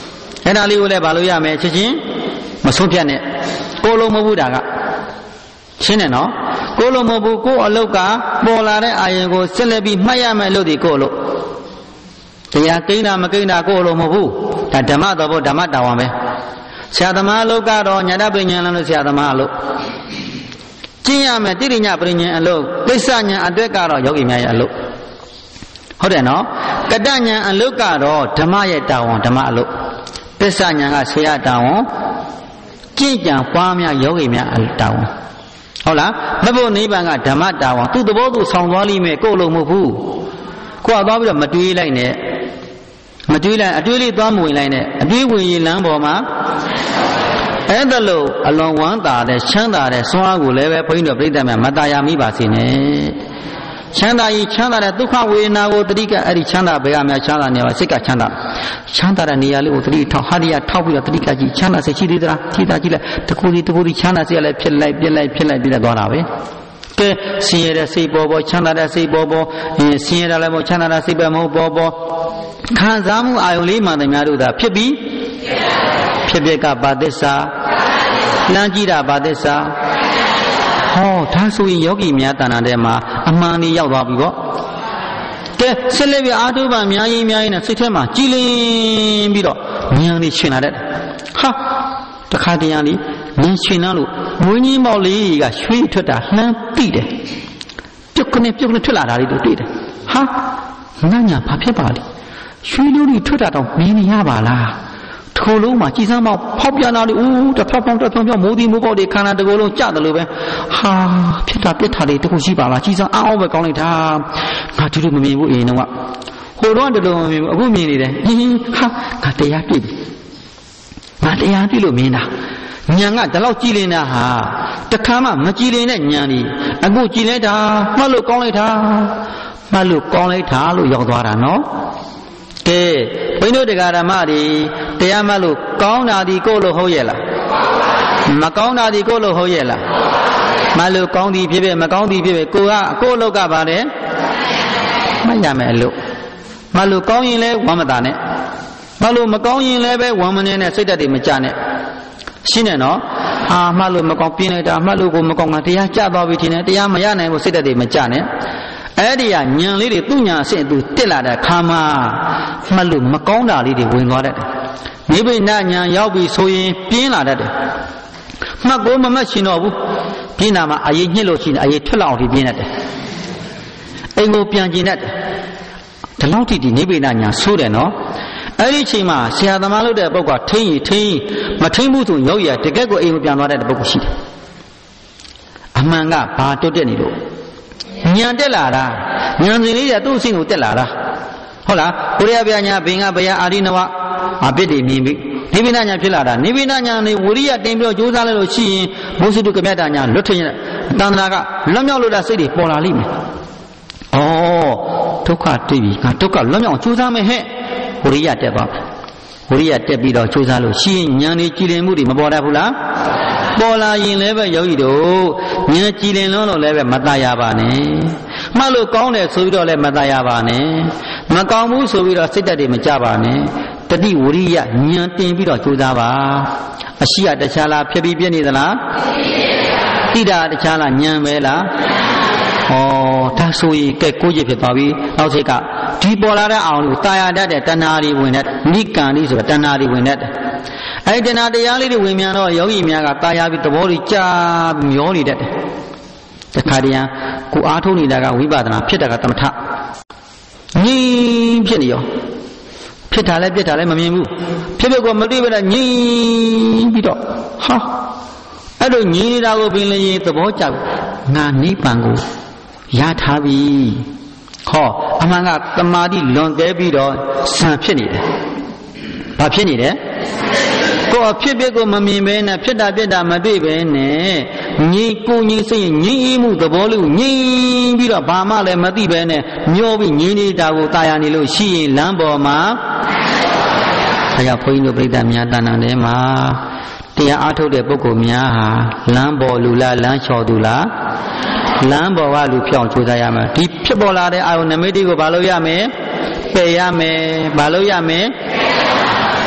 အဲ့ဒါလေးကိုလည်းဘာလို့ရမယ်ချက်ချင်းမဆုံးဖြတ်နဲ့ကိုလုံးမဟုတ်ဘူးဒါကရှင်းတယ်နော်ကိုလုံးမဟုတ်ဘူးကိုအလုတ်ကပေါ်လာတဲ့အာယုံကိုဆက်လက်ပြီးမှတ်ရမယ်လို့ဒီကိုအလုတ်တရားကိန်းတာမကိန်းတာကိုအလုတ်မဟုတ်ဘူးဒါဓမ္မတော်ဘုဓမ္မတာဝန်ပဲဆရာသမားအလုတ်ကတော့ညာတပညာလမ်းလို့ဆရာသမားအလုတ်ကျင့်ရမယ်တိရိညပရိညာအလုတ်ပိဿညာအတွက်ကတော့ယောဂီများရဲ့အလုတ်ဟုတ်တယ်နော်ကတ္တညာအလုတ်ကတော့ဓမ္မရဲ့တာဝန်ဓမ္မအလုတ်ပိဿညာကဆရာတာဝန်ကြင်ကြံပွားများယောဂီများတာဝန်ဟုတ်လားမဖို့နိဗ္ဗာန်ကဓမ္မတာဝန်သူ့သဘောသူဆောင်သွားလိမ့်မယ်ကိုယ်လုံးမဟုတ်ဘူးကိုယ်ကသွားပြီးတော့မတွေးလိုက်နဲ့မတွေးလိုက်အတွေးလေးသွားမဝင်လိုက်နဲ့အတွေးဝင်ရင်လမ်းပေါ်မှာအဲ့ဒါလို့အလွန်ဝမ်းသာတဲ့ချမ်းသာတဲ့စွမ်းအားကိုလည်းပဲဘုန်းကြီးတို့ပြိဿများမตายမိပါစေနဲ့ချမ်းသာရင်ချမ်းသာတဲ့ဒုက္ခဝေဒနာကိုတတိကအဲ့ဒီချမ်းသာဘယ်ကများချမ်းသာနေပါစိတ်ကချမ်းသာချမ်းသာတဲ့နေရာလေးကိုတတိထောက်ဟာဒီယာထောက်ပြီးတော့တတိကကြည့်ချမ်းသာစိတ်ရှိသေးသလားကြည်သာကြည့်လိုက်တကူဒီတကူဒီချမ်းသာစိတ်ကလည်းဖြစ်လိုက်ပြက်လိုက်ဖြစ်လိုက်ပြက်သွားတာပဲကဲဆင်းရဲတဲ့စိတ်ပေါ်ပေါ်ချမ်းသာတဲ့စိတ်ပေါ်ပေါ်ဆင်းရဲတယ်လည်းမဟုတ်ချမ်းသာတဲ့စိတ်ပဲမဟုတ်ပေါ်ပေါ်ခံစားမှုအာယုံလေးမှန်တယ်များတို့သာဖြစ်ပြီးဖြစ်ဖြစ်ကဘာသစ္စာလမ်းကြည့်တာဘာသစ္စာဟောဒါဆိုရင်ယောဂီများတဏ္ဍာထဲမှာအမှန်ကြီးရောက်သွားပြီပေါ့ကဲဆက်လက်ပြအာထုပံများကြီးများကြီးနဲ့စိတ်ထဲမှာကြည်လင်ပြီးတော့ဉာဏ်လေးရှင်လာတဲ့ဟာတခါတည်းရလေးဉာဏ်ရှင်လာလို့မွေးကြီးမောက်လေးကရွှေထွက်တာလှမ်းသိတယ်ပြုတ်ကနေပြုတ်ကနေထွက်လာတာလေးတို့တွေ့တယ်ဟာငါညာဘာဖြစ်ပါလဲရွှေလူတွေထွက်တာတော့မင်းနေရပါလားထိုလုံးမှာကြည်စမ်းမောက်ဖောက်ပြန်တာလေဦးတစ်ဖက်ဖောက်တစ်ဖက်ဖောက်မိုးဒီမိုးပေါက်တွေခန္ဓာတစ်ကိုယ်လုံးကြတယ်လို့ပဲဟာဖြစ်တာပြစ်တာတွေတခုရှိပါလားကြည်စမ်းအောင်ပဲကောင်းလိုက်တာငါဒီလိုမမြင်ဘူးအရင်တော့ဟိုတော့တလုံးမမြင်ဘူးအခုမြင်နေတယ်ဟင်းဟာငါတရားပြည့်ပြီငါတရားပြည့်လို့မြင်တာဉာဏ်ကဒီလောက်ကြည်လင်တာဟာတခါမှမကြည်လင်တဲ့ဉာဏ်ကြီးအခုကြည်လိုက်တာမှတ်လို့ကောင်းလိုက်တာမှတ်လို့ကောင်းလိုက်တာလို့ရောက်သွားတာနော်ကဲဘုန်းကြီးတို့တရားဓမ္မတွေတရားမှတ်လို့ကောင်းတာဒီကိုလို့ဟုတ်ရဲ့လားမကောင်းတာဒီကိုလို့ဟုတ်ရဲ့လားမှတ်လို့ကောင်းသည်ဖြစ်ဖြစ်မကောင်းသည်ဖြစ်ဖြစ်ကိုကကိုလောက်ကပါလေမှတ်ရမယ်လို့မှတ်လို့ကောင်းရင်လည်းဝမ်းမသာနဲ့မှတ်လို့မကောင်းရင်လည်းပဲဝမ်းမနေနဲ့စိတ်ဓာတ်တွေမကြနဲ့ရှင်းတယ်နော်အာမှတ်လို့မကောင်းပြင်းလိုက်တာမှတ်လို့ကိုမကောင်းတာတရားကြသွားပြီထင်တယ်တရားမရနိုင်ဘူးစိတ်ဓာတ်တွေမကြနဲ့အဲ့ဒီကညံလေးတွေသူ့ညာအဆင့်သူတက်လာတဲ့ခါမှာမှတ်လို့မကောင်းတာလေးတွေဝင်သွားတတ်တယ်နိဗ္ဗာန်ညာရောက်ပြီဆိုရင်ပြင်းလာတတ်တယ်မှတ်ကိုမမှတ်ရှင်တော့ဘူးပြင်းတာမှာအရေးညှစ်လို့ရှိရင်အရေးထွက်လောက်အောင်ပြင်းတတ်တယ်အိမ်ကိုပြန်ကျင်တတ်တယ်ဒီလောက်ထိဒီနိဗ္ဗာန်ညာဆိုးတယ်နော်အဲ့ဒီချိန်မှာဆရာသမားလုပ်တဲ့ပုဂ္ဂိုလ်ကထိန်းရင်ထိန်းမထိန်းဘူးဆိုရောက်ရတကယ်ကိုအိမ်ကိုပြန်သွားတဲ့ပုဂ္ဂိုလ်ရှိတယ်အမှန်ကဘာတွတ်တက်နေလို့ဉာဏ်တက်လာတာဉာဏ်စဉ်လေးကသူ့အဆင့်ကိုတက်လာတာဟုတ်လားဘုရားဗျာညာဘင်္ဂဗျာအာရိနဝအပိတ္တိမြင်ပြီနိဗ္ဗာန်ညာဖြစ်လာတာနိဗ္ဗာန်ညာနေဝိရိယတင်ပြီးတော့ကြိုးစားလိုက်လို့ရှိရင်ဘုသုတုကမြတ်တာညာလွတ်ထင်တဲ့တဏ္ဍာကလွတ်မြောက်လို့တာစိတ်တွေပေါ်လာလိမ့်မယ်ဩဒုက္ခတွေ့ပြီငါဒုက္ခလွတ်မြောက်ကြိုးစားမယ်ဟဲ့ဝိရိယတက်သွားဝိရိယတက်ပြီးတော့ကြိုးစားလို့ရှိရင်ဉာဏ်ကြီးကြည်လင်မှုတွေမပေါ်တတ်ဘူးလားပေါ်လာရင်လည်းပဲယောဂီတို့ဉာဏ်ကြည်လင်လုံးလို့လည်းပဲမตายရပါနဲ့မှတ်လို့ကောင်းတယ်ဆိုပြီးတော့လည်းမตายရပါနဲ့မကောင်းဘူးဆိုပြီးတော့စိတ်ဓာတ်တွေမကြပါနဲ့တတိဝိရိယဉာဏ်တင်ပြီးတော့ကြိုးစားပါအရှိရတခြားလားဖြစ်ပြီးပြည့်နေသလားတိတာတခြားလားဉာဏ်ပဲလားဩဒါဆိုရင်ကဲကိုကြီးဖြစ်သွားပြီနောက်စိတ်ကဒီပေါ်လာတဲ့အောင်လို့တာယာတတ်တဲ့တဏှာတွေဝင်တဲ့နိကံလေးဆိုတာတဏှာတွေဝင်တဲ့အဲ့ဒီတဏှာတရားလေးတွေဝင်မြန်တော့ယောဂီများကတာယာပြီးသဘောတွေကြာမျောနေတတ်တယ်တခါတည်းကိုအားထုတ်နေတာကဝိပဿနာဖြစ်တာကသမထငြိမ်ဖြစ်နေရောဖြစ်တာလည်းပြစ်တာလည်းမမြင်ဘူးဖြစ်ဖြစ်ကိုမတွေ့ပဲနဲ့ငြိမ်ပြီးတော့ဟာအဲ့လိုငြိမ်နေတာကိုပင်လည်းသဘောကျငါနိဗ္ဗာန်ကိုရထားပြီဟောအမှန်ကသမာဓိလွန်ကဲပြီးတော့ဆံဖြစ်နေတယ်ဘာဖြစ်နေတယ်ကိုယ်အဖြစ်ဖြစ်ကိုမမြင်ပဲနဲ့ဖြစ်တာပြစ်တာမတွေ့ပဲနဲ့ငြိမ်ကိုငြိမ်စိတ်ငြိမ်မှုသဘောလေးကိုငြိမ်ပြီးတော့ဘာမှလည်းမသိပဲနဲ့မျောပြီးငြိမ်နေတာကိုတာယာနေလို့ရှိရင်လမ်းပေါ်မှာဒါကြောင့်ဘုန်းကြီးတို့ပြိဿများတဏ္ဍာထဲမှာတရားအားထုတ်တဲ့ပုဂ္ဂိုလ်များဟာလမ်းပေါ်လူလားလမ်းလျှော်သူလားလမ်းပေါ်ကလူဖြောင်းကြိုးစားရမယ်ဒီဖြစ်ပေါ်လာတဲ့အာယုန်နမိတ်တွေကိုဘာလို့ရမလဲပယ်ရမယ်ဘာလို့ရမလဲ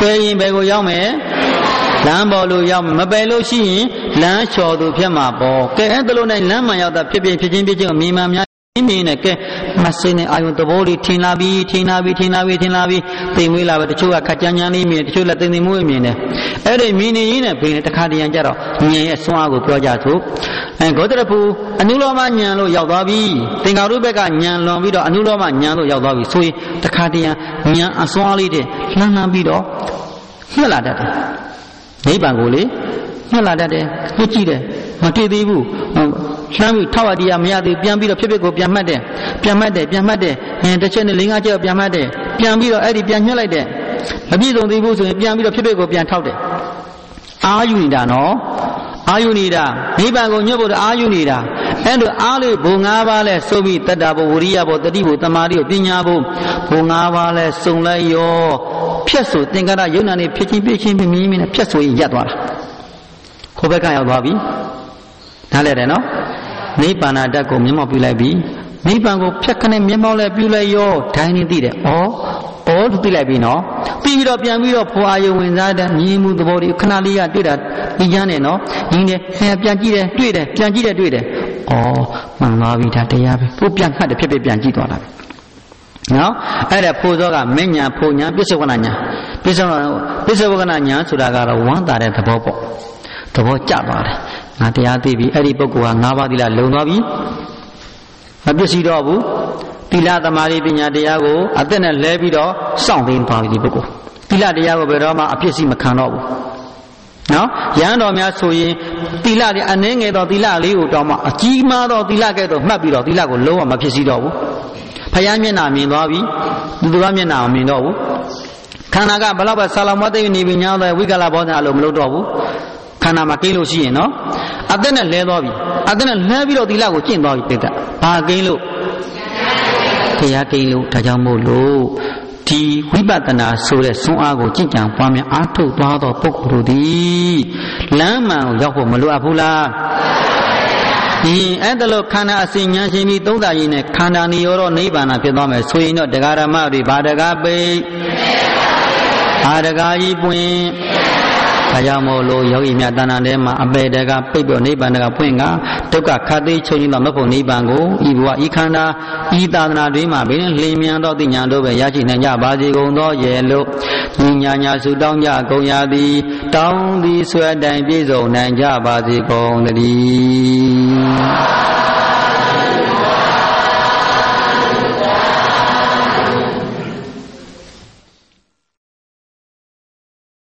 ပယ်ရင်ဘယ်ကိုရောက်မယ်လမ်းပေါ်လို့ရောက်မပယ်လို့ရှိရင်လမ်းလျှော်သူဖြစ်မှာပေါ့ကဲအဲ့ဒါလို့နဲ့လမ်းမှန်ရောက်တာဖြစ်ဖြစ်ဖြစ်ချင်းဖြစ်ချင်းကိုမြင်မှများမြင်နေကဲမစင်းနဲ့အာယုံသဘောလေးထင်လာပြီးထင်လာပြီးထင်လာပြီးထင်လာပြီးသိမွေးလာပဲတချို့ကခက်ကြမ်းကြမ်းလေးမြင်တချို့လည်းသိသိမွေးမြင်တယ်အဲ့ဒီမြင်နေရင်းနဲ့ဘယ်နဲ့တခါတရံကြတော့ဉာဏ်ရဲ့စွမ်းအားကိုပြောကြသို့အဲဂေါတရဖူအနုလောမဉာဏ်လို့ရောက်သွားပြီသင်္ကာရုပ္ပကဉာဏ်လွန်ပြီးတော့အနုလောမဉာဏ်လို့ရောက်သွားပြီဆိုရင်တခါတရံဉာဏ်အစွမ်းလေးတဲ့လှမ်းလှမ်းပြီးတော့ညှက်လာတတ်တယ်နိဗ္ဗာန်ကိုလေညှက်လာတတ်တယ်ညှက်ကြည့်တယ်မတွေ့သေးဘူးလှမ်းပြီးထောက်ရတရားမရသေးပြန်ပြီးတော့ဖြစ်ဖြစ်ကိုပြန်မှတ်တယ်ပြန်မှတ်တယ်ပြန်မှတ်တယ်အဲတစ်ချက်နဲ့၄၅ချက်ပြန်မှတ်တယ်ပြန်ပြီးတော့အဲ့ဒီပြန်ညှက်လိုက်တယ်မပြည့်စုံသေးဘူးဆိုရင်ပြန်ပြီးတော့ဖြစ်ဖြစ်ကိုပြန်ထောက်တယ်အာယူနေတာနော်အာယူနေတာနိဗ္ဗာန်ကိုညွတ်ဖို့အာယူနေတာအဲ့လိုအားလေးဘုံ၅ပါးလဲစုပြီးတတ္တဘဝရိယဘတတိဘသမာဓိကိုပညာဘုဘုံ၅ပါးလဲစုံလိုက်ရောဖြတ်ဆိုသင်္ကာရယုံနာနေဖြစ်ချင်းဖြစ်ချင်းမြင်မြင်နဲ့ဖြတ်ဆိုရင်ရပ်သွားတာခိုးဘက်ကရောက်သွားပြီနားလဲတယ်နော်နိဗ္ဗာန်ဓာတ်ကိုမျက်မှောက်ပြုလိုက်ပြီနိဗ္ဗာန်ကိုဖြတ်ခနဲ့မျက်မှောက်လဲပြုလိုက်ရောဒိုင်းနေသိတယ်ဩဩသူသိလိုက်ပြီနော်ပြီးပြီးတော့ပြန်ပြီးတော့ဖွာယုံဝင်စားတဲ့မြင်မှုသဘောတွေခဏလေးကတွေ့တာဒီကျမ်းနဲ့နော်ဒီနဲ့ပြန်ကြည့်တယ်တွေ့တယ်ပြန်ကြည့်တယ်တွေ့တယ်ဩမှန်ပါပြီဒါတရားပဲကိုပြန်ခတ်တယ်ဖြစ်ဖြစ်ပြန်ကြည့်သွားတာပဲနော်အဲ့ဒါဖိုးစောကမညာဖိုးညာပစ္စောကနာညာပစ္စောပစ္စောကနာညာဆိုတာကတော့ဝမ်းသာတဲ့သဘောပေါ့သဘောကျသွားတယ်ငါတရားသိပြီအဲ့ဒီပုဂ္ဂိုလ်ဟာ၅ပါးသီလလုံသွားပြီမပြည့်စည်တော့ဘူးသီလသမာဓိပညာတရားကိုအသက်နဲ့လဲပြီးတော့စောင့်သိမ်းသွားပြီဒီပုဂ္ဂိုလ်သီလတရားကိုဘယ်တော့မှအပြည့်စီမခံတော့ဘူးနော်ရဟန်းတော်များဆိုရင်သီလတွေအနည်းငယ်သောသီလလေးကိုတောင်းမှအကြီးမားသောသီလကဲ့သို့မှတ်ပြီးတော့သီလကိုလုံးဝမဖြစ်စီတော့ဘူးဖယားမျက်နှာမြင်သွားပြီသူတို့ကမျက်နှာမမြင်တော့ဘူးခန္ဓာကဘလောက်ပဲဆာလောင်မသိနေပြီညာတဲ့ဝိကလဘောဓနာလို့မလုပ်တော့ဘူးခန္ဓာမှာကိလို့ရှိရင်နော်အသက်နဲ့လဲသွားပြီအသက်နဲ့လဲပြီးတော့သီလကိုကျင့်သွားပြီပိဋကဘာကိလို့တရားကိလို့ဒါကြောင့်မို့လို့ဒီဝိပဿနာဆိုတဲ့စွမ်းအားကိုကြင်ကြံပွားများအားထုတ်သွားသောပုဂ္ဂိုလ်တို့သည်လမ်းမှန်ကိုရောက်ဖို့မလိုအပ်ဘူးလားဒီအဲ့ဒါလို့ခန္ဓာအစဉ်ဉာဏ်ရှင်ပြီးသုံးတာရင်းနဲ့ခန္ဓာနိရောဓနိဗ္ဗာန်ဖြစ်သွားမယ်ဆိုရင်တော့တရားဓမ္မတွေဘာတကားပိတ်ဘာတကားကြီးပွင့်ဒါကြောင့်မို့လို့ယောဂီများတဏ္ဍာထဲမှာအပေတကပိတ်ပြီးနိဗ္ဗာန်ကပွင့်ကဒုက္ခခတ်သိချုပ်ခြင်းသောမဖို့နိဗ္ဗာန်ကိုဤဘဝဤခန္ဓာဤသာသနာတွင်မှာဘယ်နဲ့လင်းမြန်သောသိဉာဏ်တို့ပဲရရှိနိုင်ကြပါစေကုန်သောရဲ့လို့ညီညာညာဆုတောင်းကြကုန်ရသည်တောင်းသည်ဆွဲတိုင်ပြည့်စုံနိုင်ကြပါစေကုန်သတည်း